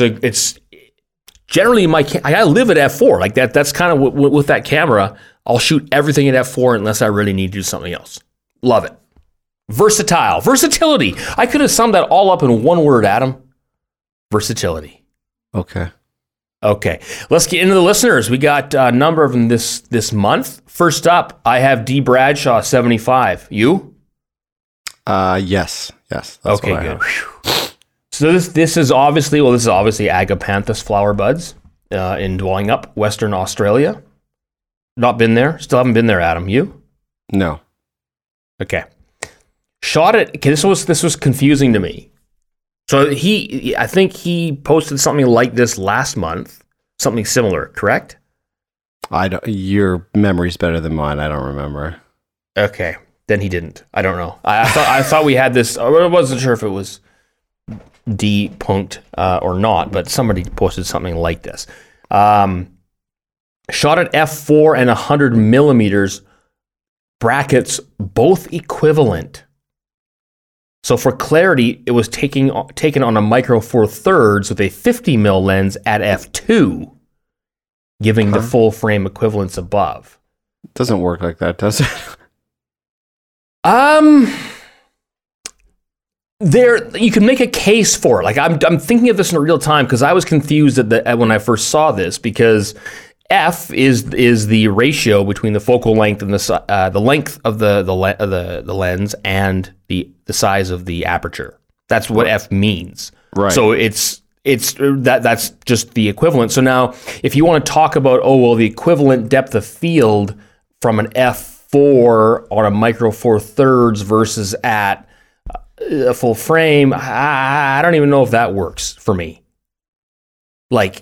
generally I live at F4 like that. That's kind of with that camera. I'll shoot everything at F4 unless I really need to do something else. Love it. Versatility. I could have summed that all up in one word, Adam. Versatility. Okay. Let's get into the listeners. We got a number of them this month. First up, I have D. Bradshaw, 75. You? Yes. That's okay, good. So this is obviously Agapanthus flower buds in Dwellingup, Western Australia. Not been there. Still haven't been there, Adam. You? No. Okay. Shot it. Okay, this was confusing to me. So I think he posted something like this last month, something similar, correct? Your memory's better than mine. I don't remember. Okay, then he didn't. I don't know. I thought we had this. I wasn't sure if it was D-punked or not, but somebody posted something like this. Shot at f4 and 100 millimeters, brackets both equivalent. So for clarity, it was taken on a micro four thirds with a 50 mil lens at f2, giving the full frame equivalence above. It doesn't work like that, does it? There you can make a case for it. Like I'm thinking of this in real time because I was confused when I first saw this because f is the ratio between the focal length and the length of the lens and the size of the aperture. That's what f means. Right. So it's that's just the equivalent. So now if you want to talk about the equivalent depth of field from an f4 on a micro four thirds versus at a full frame, I don't even know if that works for me. Like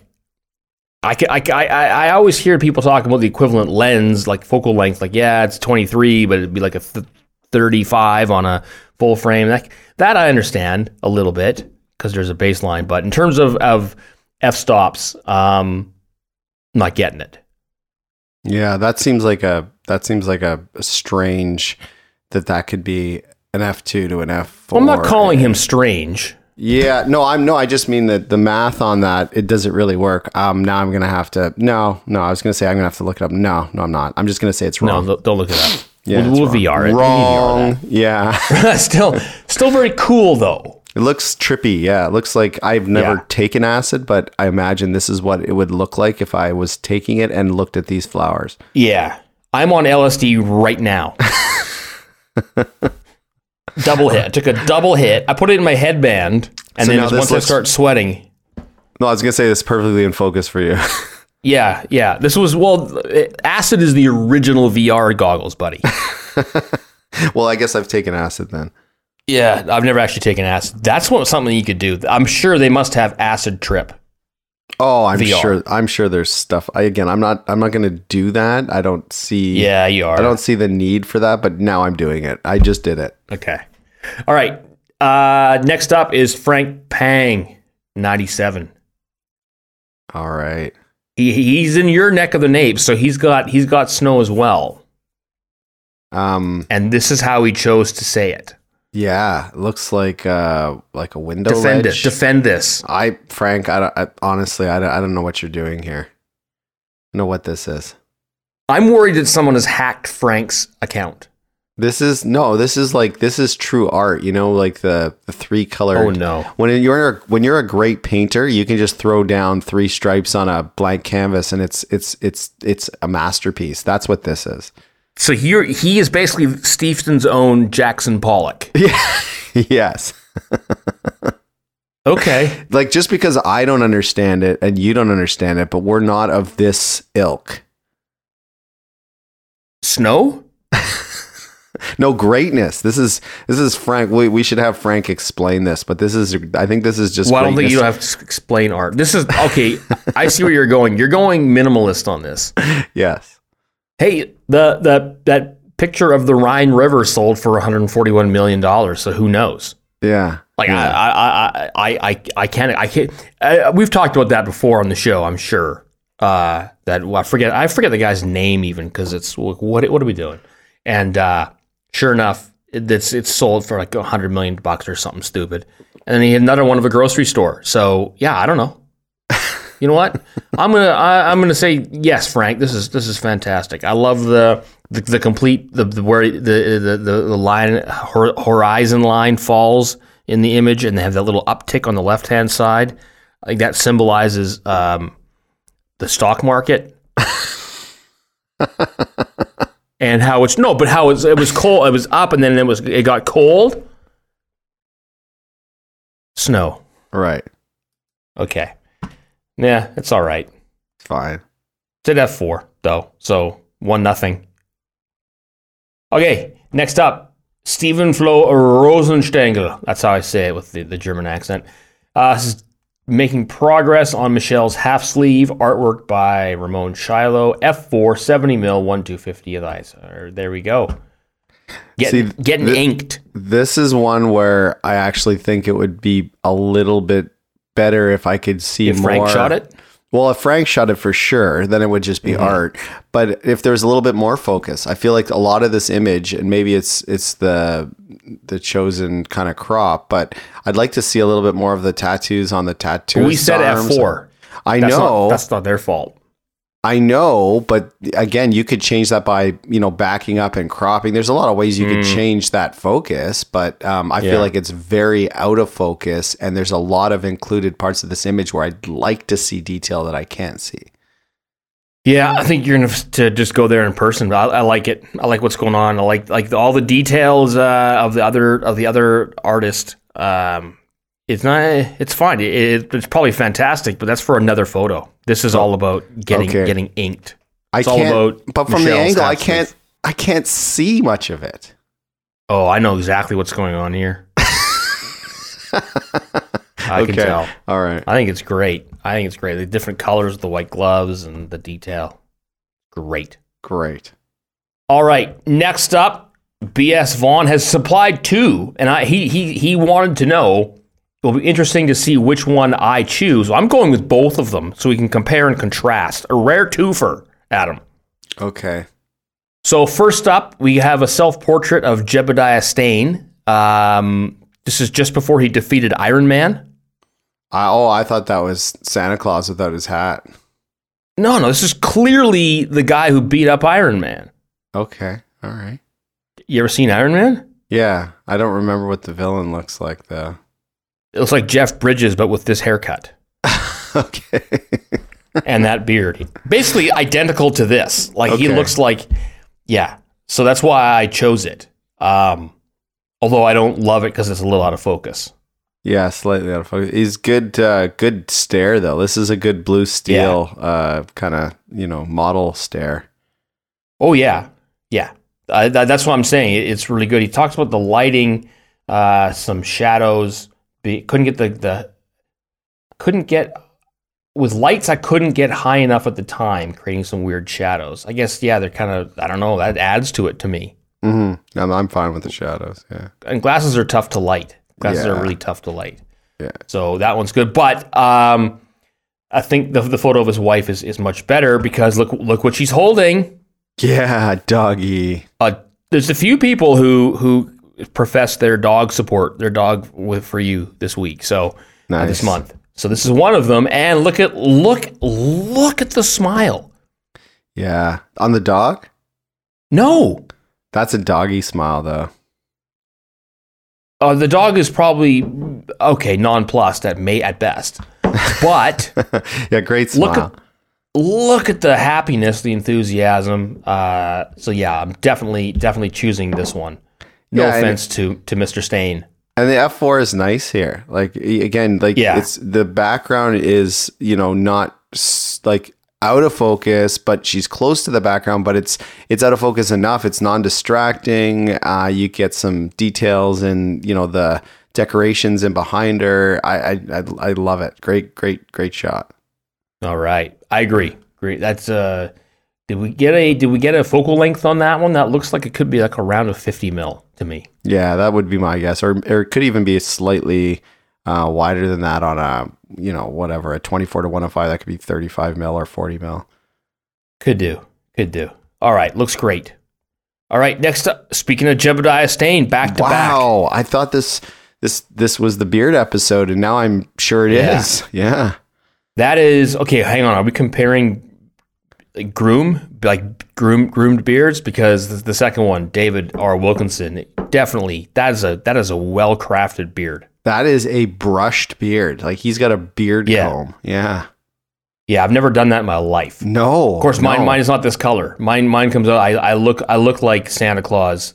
I always hear people talking about the equivalent lens, like focal length, like, yeah, it's 23, but it'd be like a 35 on a full frame. That I understand a little bit because there's a baseline, but in terms of f-stops, I'm not getting it. Yeah, that seems like a strange that could be an F2 to an F4. Well, I'm not calling him strange. Yeah, I just mean that the math on that, it doesn't really work. Now I'm going to have to, I was going to say I'm going to have to look it up. No, I'm not. I'm just going to say it's wrong. No, don't look it up. Yeah, we'll VR it. Wrong. Yeah. Still very cool though. It looks trippy. Yeah. It looks like I've never taken acid, but I imagine this is what it would look like if I was taking it and looked at these flowers. Yeah. I'm on LSD right now. Double hit. I took a double hit. I put it in my headband, and then once I start sweating. No, I was going to say this is perfectly in focus for you. Yeah. This was, acid is the original VR goggles, buddy. Well, I guess I've taken acid then. Yeah, I've never actually taken acid. That's something you could do. I'm sure they must have acid trip. Oh, VR. I'm sure there's stuff. I'm not going to do that. I don't see. Yeah, you are. I don't see the need for that, but now I'm doing it. I just did it. Okay. All right. Next up is Frank Pang, 97. All right. He's in your neck of the nape, so he's got snow as well. And this is how he chose to say it. Yeah, it looks like a window ledge. Defend this. Frank, honestly, I don't know what you're doing here. I know what this is. I'm worried that someone has hacked Frank's account. This is true art. You know, like the three colored. Oh no! When you're a great painter, you can just throw down three stripes on a blank canvas, and it's a masterpiece. That's what this is. So he is basically Stevenson's own Jackson Pollock. Yeah. Yes. Okay. Like, just because I don't understand it and you don't understand it, but we're not of this ilk. Snow? No, greatness. This is Frank. We should have Frank explain this, but I think this is just. Well, I don't think you have to explain art. This is okay. I see where you're going. You're going minimalist on this. Yes. Hey, that picture of the Rhine River sold for $141 million. So who knows? Yeah. Like I can't. We've talked about that before on the show. I'm sure. I forget the guy's name even, because it's what are we doing? And sure enough, it's sold for like $100 million or something stupid. And then he had another one of a grocery store. So yeah, I don't know. You know what? I'm gonna say yes, Frank. This is fantastic. I love the complete where the line horizon line falls in the image, and they have that little uptick on the left hand side. I think that symbolizes the stock market, and how it was cold. It was up, and then it got cold. Snow. Right. Okay. Yeah, it's all right. Fine. It's at F4, though, so 1-0. Okay, next up, Stephen Flo Rosenstengel. That's how I say it with the German accent. This is making progress on Michelle's half sleeve artwork by Ramon Shiloh. F4, 70 mil, 1/250 of ice. There we go. Getting inked. This is one where I actually think it would be a little bit better if I could see if more. Frank shot it? Well, if Frank shot it for sure, then it would just be art. But if there's a little bit more focus, I feel like a lot of this image, and maybe it's the chosen kind of crop, but I'd like to see a little bit more of the tattoos on the tattoo. We said F4. That's not their fault. I know, but again, you could change that by, backing up and cropping. There's a lot of ways you could change that focus, but I feel like it's very out of focus, and there's a lot of included parts of this image where I'd like to see detail that I can't see. Yeah, I think you're going to just go there in person. I like it. I like what's going on. I like all the details of the other artist. It's fine. It's probably fantastic, but that's for another photo. This is all about getting inked. It's all about. But from Michelle's the angle, I can't see much of it. Oh, I know exactly what's going on here. I can tell. All right. I think it's great. The different colors, the white gloves, and the detail. Great. All right. Next up, B.S. Vaughn has supplied two, and he wanted to know. It'll be interesting to see which one I choose. I'm going with both of them so we can compare and contrast. A rare twofer, Adam. Okay. So first up, we have a self-portrait of Jebediah Stane. This is just before he defeated Iron Man. I thought that was Santa Claus without his hat. No, this is clearly the guy who beat up Iron Man. Okay, all right. You ever seen Iron Man? Yeah, I don't remember what the villain looks like, though. It looks like Jeff Bridges, but with this haircut. Okay. And that beard. Basically identical to this. He looks like, yeah. So that's why I chose it. Although I don't love it because it's a little out of focus. Yeah, slightly out of focus. He's good stare, though. This is a good blue steel kind of, model stare. Oh, yeah. Yeah. That's what I'm saying. It's really good. He talks about the lighting, some shadows. Couldn't get with lights, I couldn't get high enough at the time, creating some weird shadows. I guess, yeah, they're kind of, I don't know, that adds to it to me. Mm-hmm. I'm fine with the shadows, yeah. And glasses are tough to light. Glasses are really tough to light. Yeah. So that one's good. But I think the photo of his wife is much better because look what she's holding. Yeah, doggy. There's a few people who profess their dog support, their dog for you this week. So this month. So this is one of them, and look at the smile. Yeah, on the dog? No, that's a doggy smile, though. The dog is probably nonplussed at best, but yeah, great smile. Look at the happiness, the enthusiasm. So yeah, I'm definitely choosing this one. No offense to Mr. Stain. And the F4 is nice here. Like, again, it's the background is, not like out of focus, but she's close to the background, but it's out of focus enough. It's non-distracting. You get some details in, the decorations in behind her. I love it. Great shot. All right. I agree. Great. That's did we get a focal length on that one? That looks like it could be like around a 50 mil to me. Yeah, that would be my guess. Or it could even be slightly wider than that on a, a 24 to 105. That could be 35 mil or 40 mil. Could do. All right. Looks great. All right. Next up, speaking of Jebediah Stain, back to back. Wow. I thought this was the beard episode, and now I'm sure it is. Yeah. That is, okay, hang on. Are we comparing groomed beards? Because the second one, David R. Wilkinson, definitely, that is a well-crafted beard. That is a brushed beard. Like, he's got a beard comb. Yeah. Yeah, I've never done that in my life. No. Of course, mine is not this color. Mine comes out, I look like Santa Claus.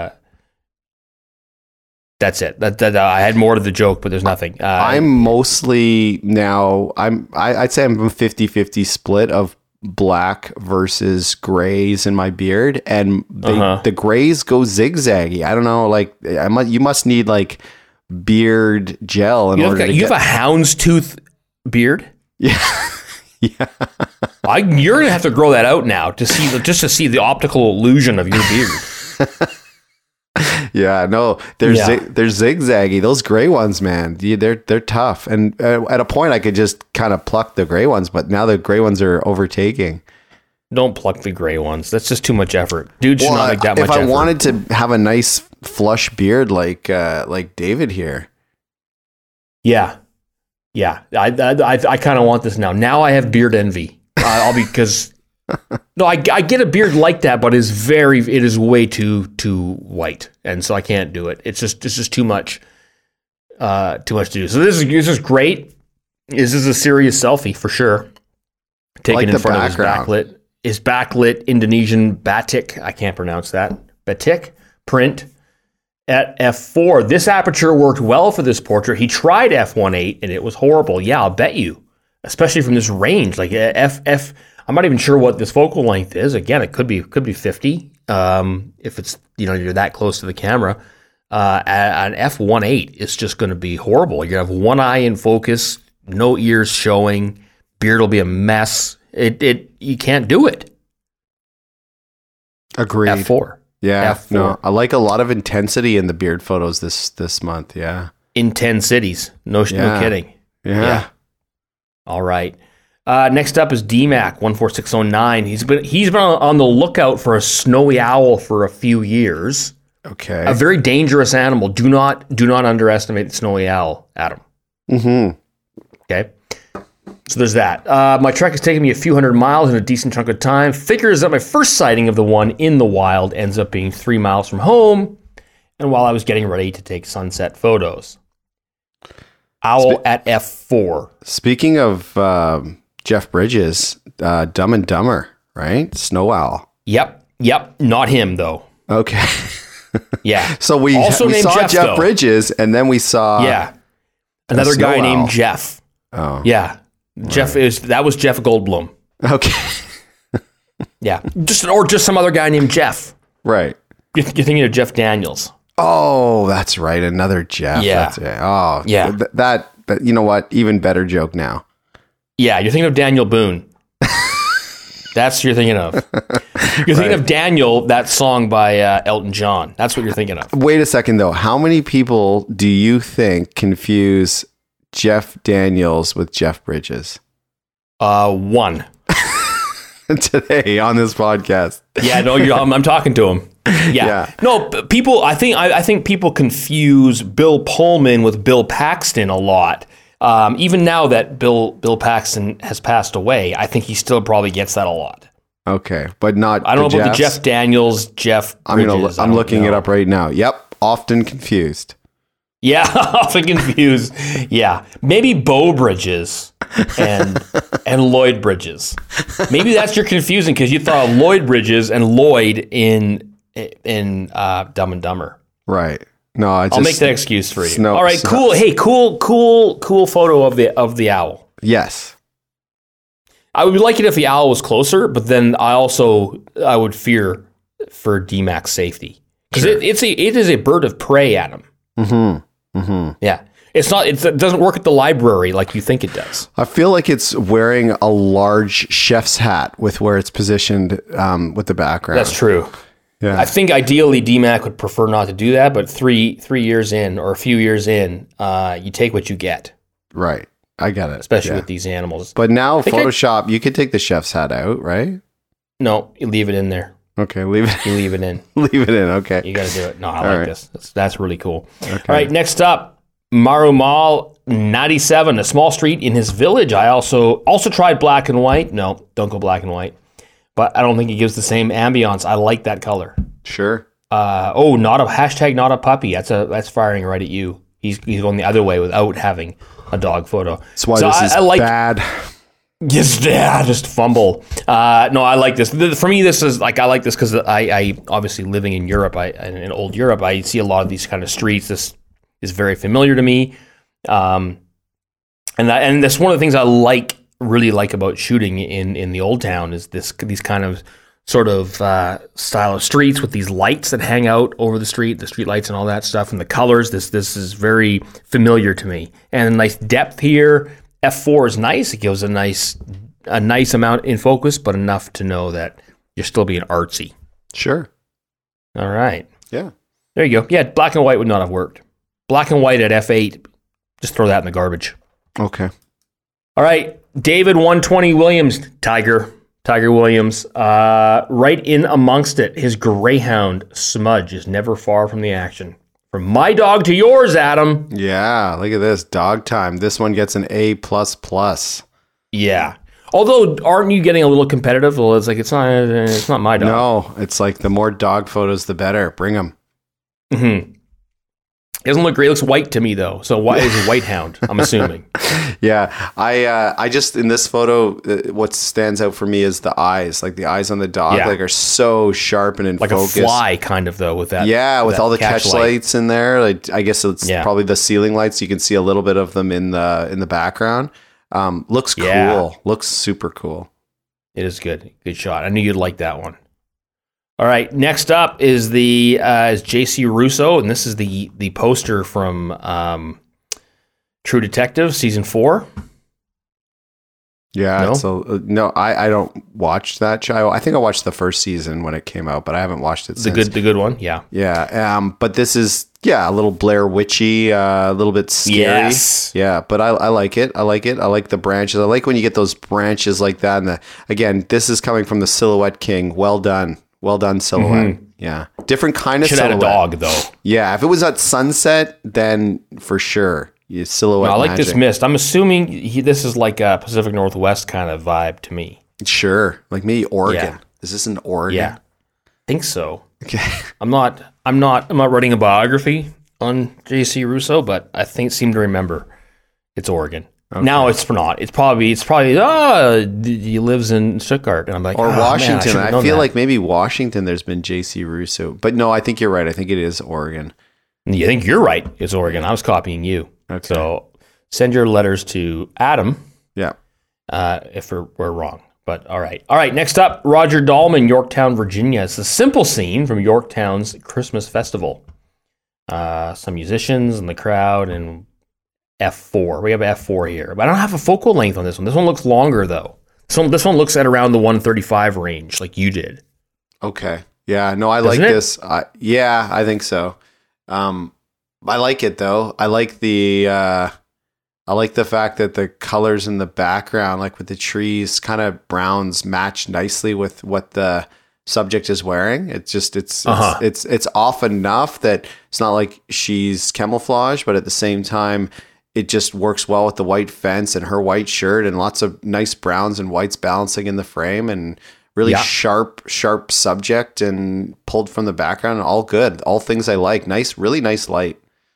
That's it. That I had more to the joke, but there's nothing. I'm mostly now. I'd say I'm a 50-50 split of black versus grays in my beard, and the grays go zigzaggy. I don't know. Like you must need like beard gel in order to you have a houndstooth beard. Yeah, yeah. You're gonna have to grow that out now to see the optical illusion of your beard. Yeah, no, they're zigzaggy. Those gray ones, man, they're tough. And at a point, I could just kind of pluck the gray ones, but now the gray ones are overtaking. Don't pluck the gray ones. That's just too much effort. Dude should not make that much effort. If I wanted to have a nice flush beard like David here. Yeah. I kind of want this now. Now I have beard envy. Because. No, I get a beard like that, but it is way too white, and so I can't do it. It's just too much to do. So this is great. This is a serious selfie for sure. Taken in front of his backlit Indonesian batik. I can't pronounce that. Batik print at f4. This aperture worked well for this portrait. He tried f1.8 and it was horrible. Yeah, I'll bet you, especially from this range, like f. I'm not even sure what this focal length is. Again, it could be 50 if it's you're that close to the camera. An f1.8 is just going to be horrible. You're going to have one eye in focus, no ears showing, beard will be a mess. You can't do it. Agreed. F4. Yeah. F4. No, I like a lot of intensity in the beard photos this month. Yeah. In 10 cities. No kidding. Yeah. All right. Next up is DMAC 14609. He's been on the lookout for a snowy owl for a few years. Okay. A very dangerous animal. Do not underestimate the snowy owl, Adam. Mm-hmm. Okay. So there's that. My trek has taken me a few hundred miles in a decent chunk of time. Figures that my first sighting of the one in the wild ends up being 3 miles from home, and while I was getting ready to take sunset photos. Owl at f4. Speaking of Jeff Bridges, Dumb and Dumber, right? Snow Owl. Yep. Not him, though. Okay. Yeah. So we saw Jeff Bridges, and then we saw another guy named Jeff. Oh. Yeah. Jeff was Jeff Goldblum. Okay. Yeah. Just some other guy named Jeff. Right. You're thinking of Jeff Daniels. Oh, that's right. Another Jeff. Yeah. That you know what? Even better joke now. Yeah, you're thinking of Daniel Boone. That's what you're thinking of. You're thinking of Daniel, that song by Elton John. That's what you're thinking of. Wait a second, though. How many people do you think confuse Jeff Daniels with Jeff Bridges? One. Today on this podcast. Yeah, no, I'm talking to him. Yeah. No, people. I think people confuse Bill Pullman with Bill Paxton a lot. Even now that Bill Paxton has passed away, I think he still probably gets that a lot. Okay, but not. I don't know about the Jeff Daniels, Jeff Bridges. I'm looking it up right now. Yep, often confused. Yeah, often confused. Yeah, maybe Beau Bridges and Lloyd Bridges. Maybe that's your confusing because you thought of Lloyd Bridges and Lloyd in Dumb and Dumber. Right. No, I'll make that excuse for you. All right, cool. Hey, cool photo of the owl. Yes. I would like it if the owl was closer, but then I would fear for DMAC's safety because it is a bird of prey, Adam. Mm-hmm. Mm-hmm. Yeah. It doesn't work at the library like you think it does. I feel like it's wearing a large chef's hat with where it's positioned with the background. That's true. Yeah. I think ideally DMAC would prefer not to do that, but three years in or a few years in, you take what you get. Right. I get it. Especially with these animals. But now Photoshop, you could take the chef's hat out, right? No, you leave it in there. Okay, leave it. You leave it in. Leave it in. Okay. You got to do it. No, I like this. That's really cool. Okay. All right, next up, Marumal 97, a small street in his village. I also tried black and white. No, don't go black and white. But I don't think it gives the same ambiance. I like that color. Sure. Not a puppy. That's firing right at you. He's going the other way without having a dog photo. That's why this is bad. Yes, yeah, just fumble. No, I like this. For me, this is like I like this because I obviously living in Europe, in old Europe, I see a lot of these kind of streets. This is very familiar to me, and that's one of the things I really like about shooting in the old town is these kind of sort of style of streets with these lights that hang out over the street lights and all that stuff, and the colors. This is very familiar to me, and a nice depth here. F4 is nice. It gives a nice amount in focus, but enough to know that you're still being artsy. Sure. All right. Yeah. There you go. Yeah, black and white would not have worked. Black and white at F8, just throw that in the garbage. Okay. All right. David 120 Williams, Tiger Williams, right in amongst it. His greyhound Smudge is never far from the action. From my dog to yours, Adam. Yeah, look at this. Dog time. This one gets an A++. Yeah. Although, aren't you getting a little competitive? Well, it's like, it's not my dog. No, it's like the more dog photos, the better. Bring them. Mm-hmm. It doesn't look great. It looks white to me, though. So why is a white hound, I'm assuming. Yeah. I just, in this photo, what stands out for me is the eyes. Like the eyes on the dog are so sharp and in focus. Like a fly, kind of, though, with that. Yeah, with all the catch lights in there. Like, I guess it's probably the ceiling lights. You can see a little bit of them in the background. Looks cool. Looks super cool. It is good. Good shot. I knew you'd like that one. All right, next up is is J.C. Russo, and this is the poster from True Detective season 4. Yeah, no, I don't watch that show. I think I watched the first season when it came out, but I haven't watched it since. The good one, yeah. Yeah, but this is a little Blair Witchy, a little bit scary. Yes. Yeah, but I like it. I like the branches. I like when you get those branches like that. And again, this is coming from the Silhouette King. Well done silhouette. Mm-hmm. Yeah. Different kind of silhouette. Should have had a dog, though. Yeah. If it was at sunset, then for sure. Silhouette no, I like magic. this mist. I'm assuming this is like a Pacific Northwest kind of vibe to me. Sure. Like maybe Oregon. Yeah. Is this in Oregon? Yeah. I think so. Okay. I'm not writing a biography on J.C. Russo, but I seem to remember it's Oregon. Okay. Now it's not. It's probably he lives in Stuttgart, and I'm like, Washington. Man, I feel like maybe Washington. There's been J.C. Russo, but no, I think you're right. I think it is Oregon. You think you're right? It's Oregon. I was copying you. Okay. So send your letters to Adam. Yeah. If we're wrong, but all right. Next up, Roger Dahlman, Yorktown, Virginia. It's a simple scene from Yorktown's Christmas festival. Some musicians in the crowd, and f4. We have f4 here, but I don't have a focal length on this one. This one looks longer though. This one looks at around the 135 range, like you did. Okay. Yeah. No, I like this. Yeah, I think so. I like it though. I like the fact that the colors in the background, like with the trees, kind of browns match nicely with what the subject is wearing. It's off enough that it's not like she's camouflage, but at the same time, it just works well with the white fence and her white shirt and lots of nice browns and whites balancing in the frame and really sharp subject and pulled from the background. All good. All things I like. Nice, really nice light.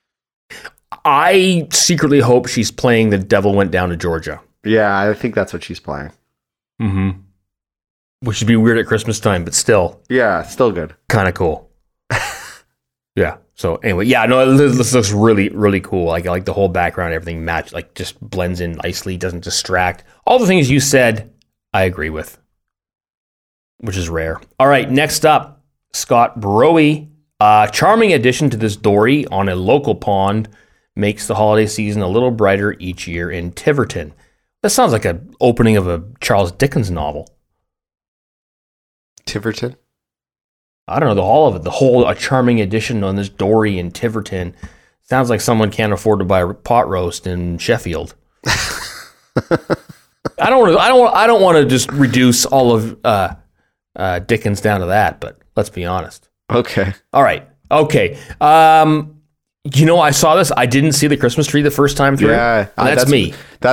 I secretly hope she's playing The Devil Went Down to Georgia. Yeah, I think that's what she's playing. Mm-hmm. Which would be weird at Christmas time, but still. Yeah, still good. Kind of cool. Yeah. So anyway, yeah, no, this looks really, really cool. Like I like the whole background, everything matched, like just blends in nicely, doesn't distract. All the things you said, I agree with, which is rare. All right, next up, Scott Broe. Charming addition to this dory on a local pond makes the holiday season a little brighter each year in Tiverton. That sounds like an opening of a Charles Dickens novel. Tiverton? I don't know, the whole a charming addition on this dory in Tiverton. Sounds like someone can't afford to buy a pot roast in Sheffield. I don't want to just reduce all of Dickens down to that, but let's be honest. Okay. All right. Okay. I saw this. I didn't see the Christmas tree the first time through. Yeah, that's me.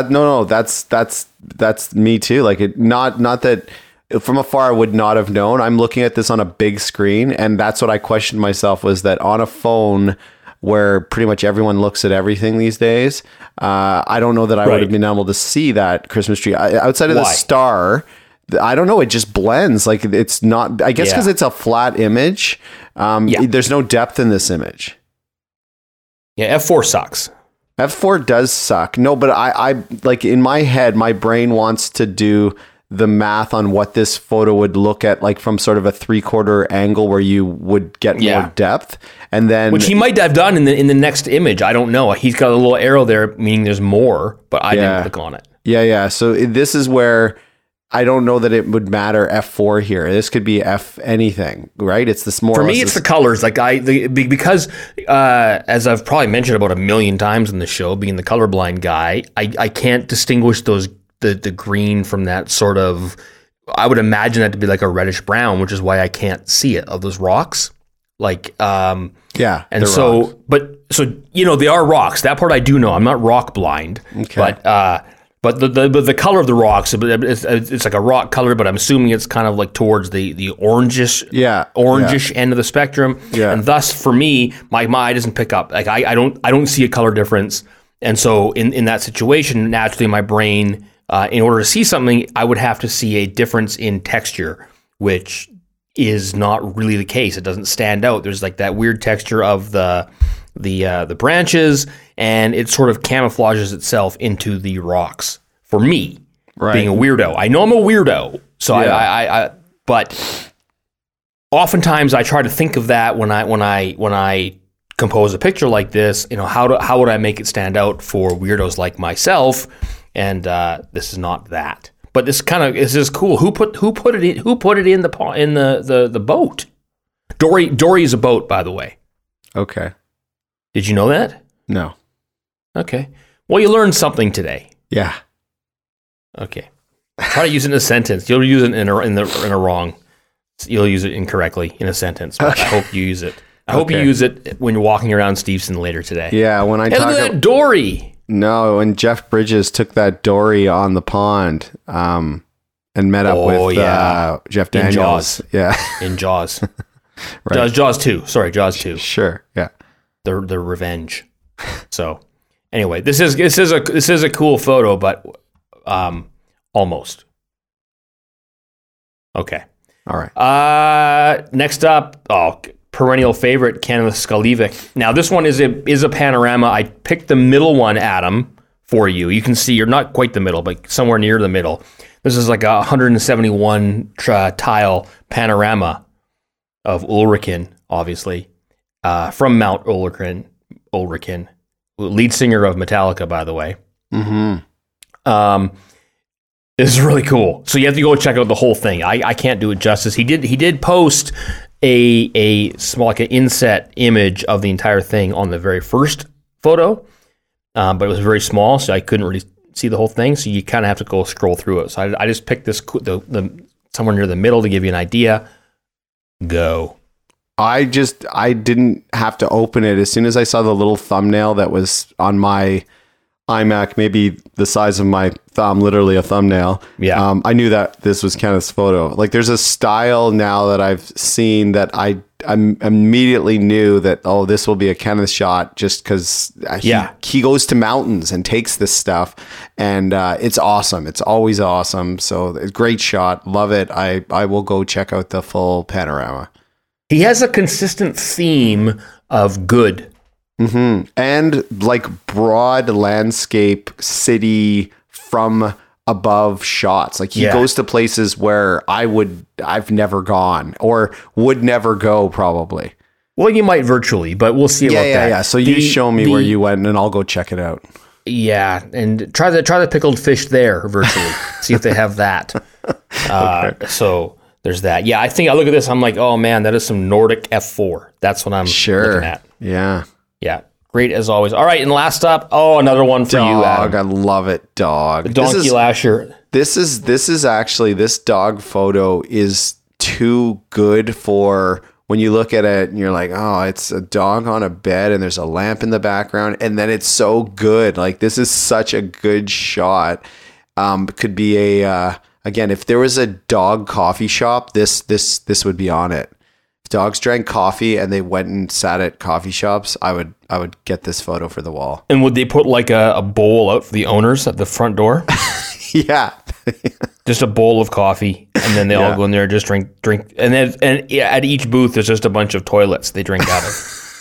That's me too. Like not that. From afar, I would not have known. I'm looking at this on a big screen, and that's what I questioned myself, was that on a phone where pretty much everyone looks at everything these days, I don't know that I would have been able to see that Christmas tree. Outside of the star, I don't know, it just blends. Like it's not, I guess because it's a flat image, there's no depth in this image. Yeah, F4 sucks. F4 does suck. No, but I like in my head, my brain wants to do the math on what this photo would look at, like from sort of a 3/4 angle where you would get more depth, and then which he might have done in the next image. I don't know. He's got a little arrow there, meaning there's more, but I didn't click on it. Yeah. So this is where I don't know that it would matter F4 here. This could be F anything, right? It's this more for me. It's the colors, like because as I've probably mentioned about 1,000,000 times in the show, being the colorblind guy, I can't distinguish those. The green from that sort of, I would imagine that to be like a reddish brown, which is why I can't see it, of those rocks. Like, and so, rocks. So they are rocks. That part I do know. I'm not rock blind, okay. But the color of the rocks, it's like a rock color, but I'm assuming it's kind of like towards the orangish end of the spectrum. Yeah. And thus for me, my eye doesn't pick up. Like I don't see a color difference. And so in that situation, naturally my brain, in order to see something, I would have to see a difference in texture, which is not really the case. It doesn't stand out. There's like that weird texture of the branches, and it sort of camouflages itself into the rocks. For me, being a weirdo, I know I'm a weirdo, so but oftentimes I try to think of that when I compose a picture like this. How would I make it stand out for weirdos like myself? And this is not that, but this is cool. Who put it in? Who put it in the boat? Dory is a boat, by the way. Okay. Did you know that? No. Okay. Well, you learned something today. Yeah. Okay. Try to use it in a sentence. You'll use it in a wrong. You'll use it incorrectly in a sentence. But I hope you use it. I hope you use it when you're walking around Stevenson later today. Yeah. When I look at that dory. No, when Jeff Bridges took that dory on the pond and met up with Jeff Daniels. In Jaws. Right. Jaws 2. Sorry, Jaws 2. Sure, yeah. The revenge. So, anyway, this is a cool photo, but almost. Okay. All right. Next up, perennial favorite, Kenneth Skalievik. Now, this one is a panorama. I picked the middle one, Adam, for you. You can see you're not quite the middle, but somewhere near the middle. This is like a 171 tile panorama of Ulriken, obviously, from Mount Ulriken, lead singer of Metallica, by the way. Mm-hmm. This is really cool. So you have to go check out the whole thing. I can't do it justice. He did post a small, like an inset image of the entire thing on the very first photo, but it was very small, so I couldn't really see the whole thing. So you kind of have to go scroll through it. So I just picked this the somewhere near the middle to give you an idea. Go. I didn't have to open it. As soon as I saw the little thumbnail that was on my iMac, maybe the size of my thumb, literally a thumbnail. Yeah. I knew that this was Kenneth's photo. Like, there's a style now that I've seen that I immediately knew that, oh, this will be a Kenneth shot, just because he goes to mountains and takes this stuff, and it's awesome. It's always awesome. So great shot. Love it. I will go check out the full panorama. He has a consistent theme of good. Mm-hmm. And like broad landscape, city from above shots. Like he goes to places where I've never gone or would never go probably. Well, you might virtually, but we'll see about that. Yeah. So you show me where you went and I'll go check it out. Yeah. And try the pickled fish there virtually. See if they have that. Okay. So there's that. Yeah. I think I look at this. I'm like, oh man, that is some Nordic F4. That's what I'm looking at. Yeah. Yeah. Great as always. All right, and last up, another one for you, Adam. I love it, dog. The Donkey Lasher. This is actually, this dog photo is too good for when you look at it and you're like, oh, it's a dog on a bed and there's a lamp in the background, and then it's so good. Like, this is such a good shot. Could be again, if there was a dog coffee shop, this would be on it. Dogs drank coffee and they went and sat at coffee shops, I would get this photo for the wall. And would they put like a bowl out for the owners at the front door? Yeah. Just a bowl of coffee, and then they all go in there and just drink. And then at each booth there's just a bunch of toilets they drink out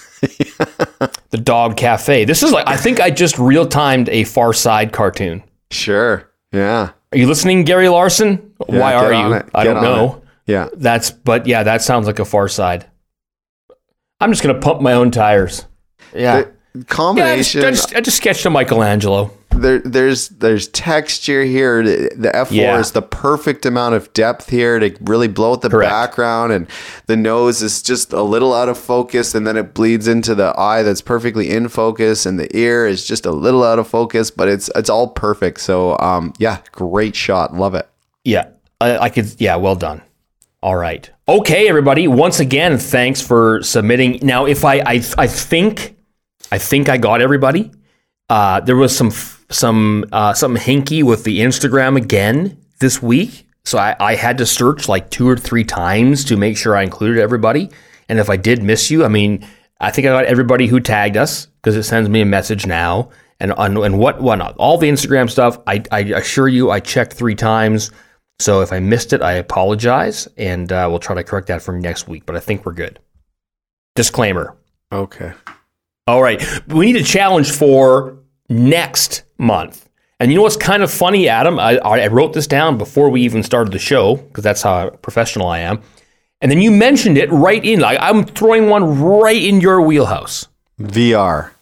of. The Dog Cafe. This is like, I think I just real-timed a Far Side cartoon. Sure. Yeah. Are you listening, Gary Larson? Why are you? I don't know. Yeah. That sounds like a Far Side. I'm just going to pump my own tires. Yeah. The combination. I just sketched a Michelangelo. There's texture here. The F4 is the perfect amount of depth here to really blow out the background, and the nose is just a little out of focus, and then it bleeds into the eye that's perfectly in focus, and the ear is just a little out of focus, but it's all perfect. So great shot. Love it. Yeah. Well done. All right. Okay, everybody. Once again, thanks for submitting. Now, if I think I got everybody. There was something hinky with the Instagram again this week, so I had to search like 2 or 3 times to make sure I included everybody. And if I did miss you, I mean, I think I got everybody who tagged us, because it sends me a message now, and whatnot. All the Instagram stuff, I assure you, I checked 3 times. So if I missed it, I apologize, and we'll try to correct that for next week, but I think we're good. Disclaimer. Okay. All right. We need a challenge for next month. And you know what's kind of funny, Adam? I wrote this down before we even started the show, because that's how professional I am. And then you mentioned it right in. I'm throwing one right in your wheelhouse. VR.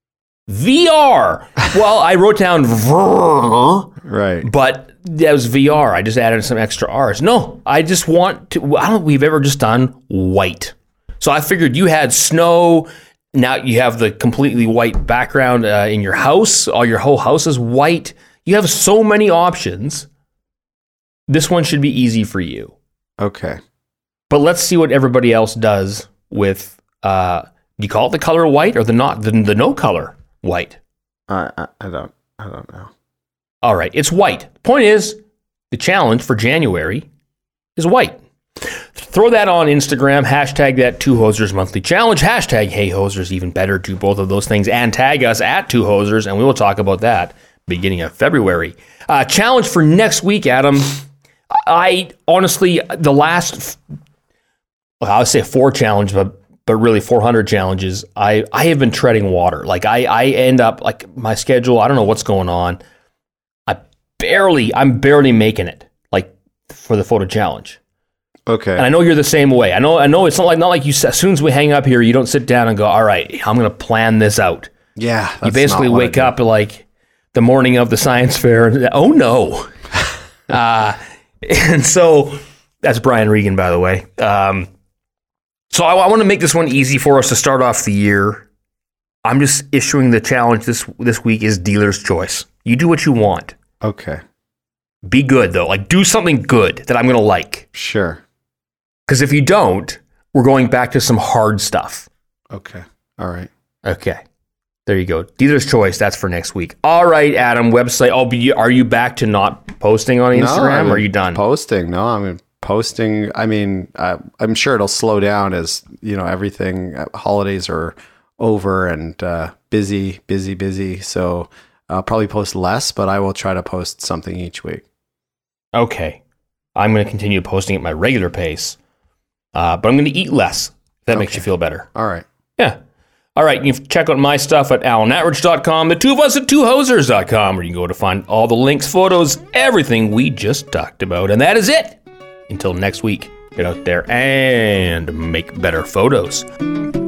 Well, I wrote down right, but that was VR. I just added some extra R's. No, I just want to. I don't think we've ever just done white. So I figured you had snow. Now you have the completely white background in your house. Your whole house is white. You have so many options. This one should be easy for you. Okay. But let's see what everybody else does with. You call it the color white or the no color white? I don't know. All right, it's white. Point is, the challenge for January is white. Throw that on Instagram, hashtag that 2Hosers Monthly Challenge, hashtag Hey Hosers, even better, do both of those things, and tag us at 2Hosers, and we will talk about that beginning of February. Challenge for next week, Adam. I honestly, I would say 4 challenge, but really 400 challenges, I have been treading water. Like I end up, like my schedule, I don't know what's going on. I'm barely making it, like, for the photo challenge. Okay. And I know you're the same way. I know it's not like you, as soon as we hang up here, you don't sit down and go, all right, I'm going to plan this out. Yeah. You basically wake up like the morning of the science fair and, oh no. And so that's Brian Regan, by the way. So I want to make this one easy for us to start off the year. I'm just issuing the challenge this week is dealer's choice. You do what you want. Okay. Be good, though. Like, do something good that I'm going to like. Sure. Because if you don't, we're going back to some hard stuff. Okay. All right. Okay. There you go. Dealer's choice. That's for next week. All right, Adam. Website. Are you back to not posting on Instagram? Or are you done? Posting. No, I'm posting. I mean, I'm sure it'll slow down as, everything, holidays are over and busy. So I'll probably post less, but I will try to post something each week. Okay. I'm going to continue posting at my regular pace, but I'm going to eat less. If that makes you feel better. All right. Yeah. All right. You can check out my stuff at alanatridge.com, the two of us at twohosers.com, where you can go to find all the links, photos, everything we just talked about. And that is it. Until next week, get out there and make better photos.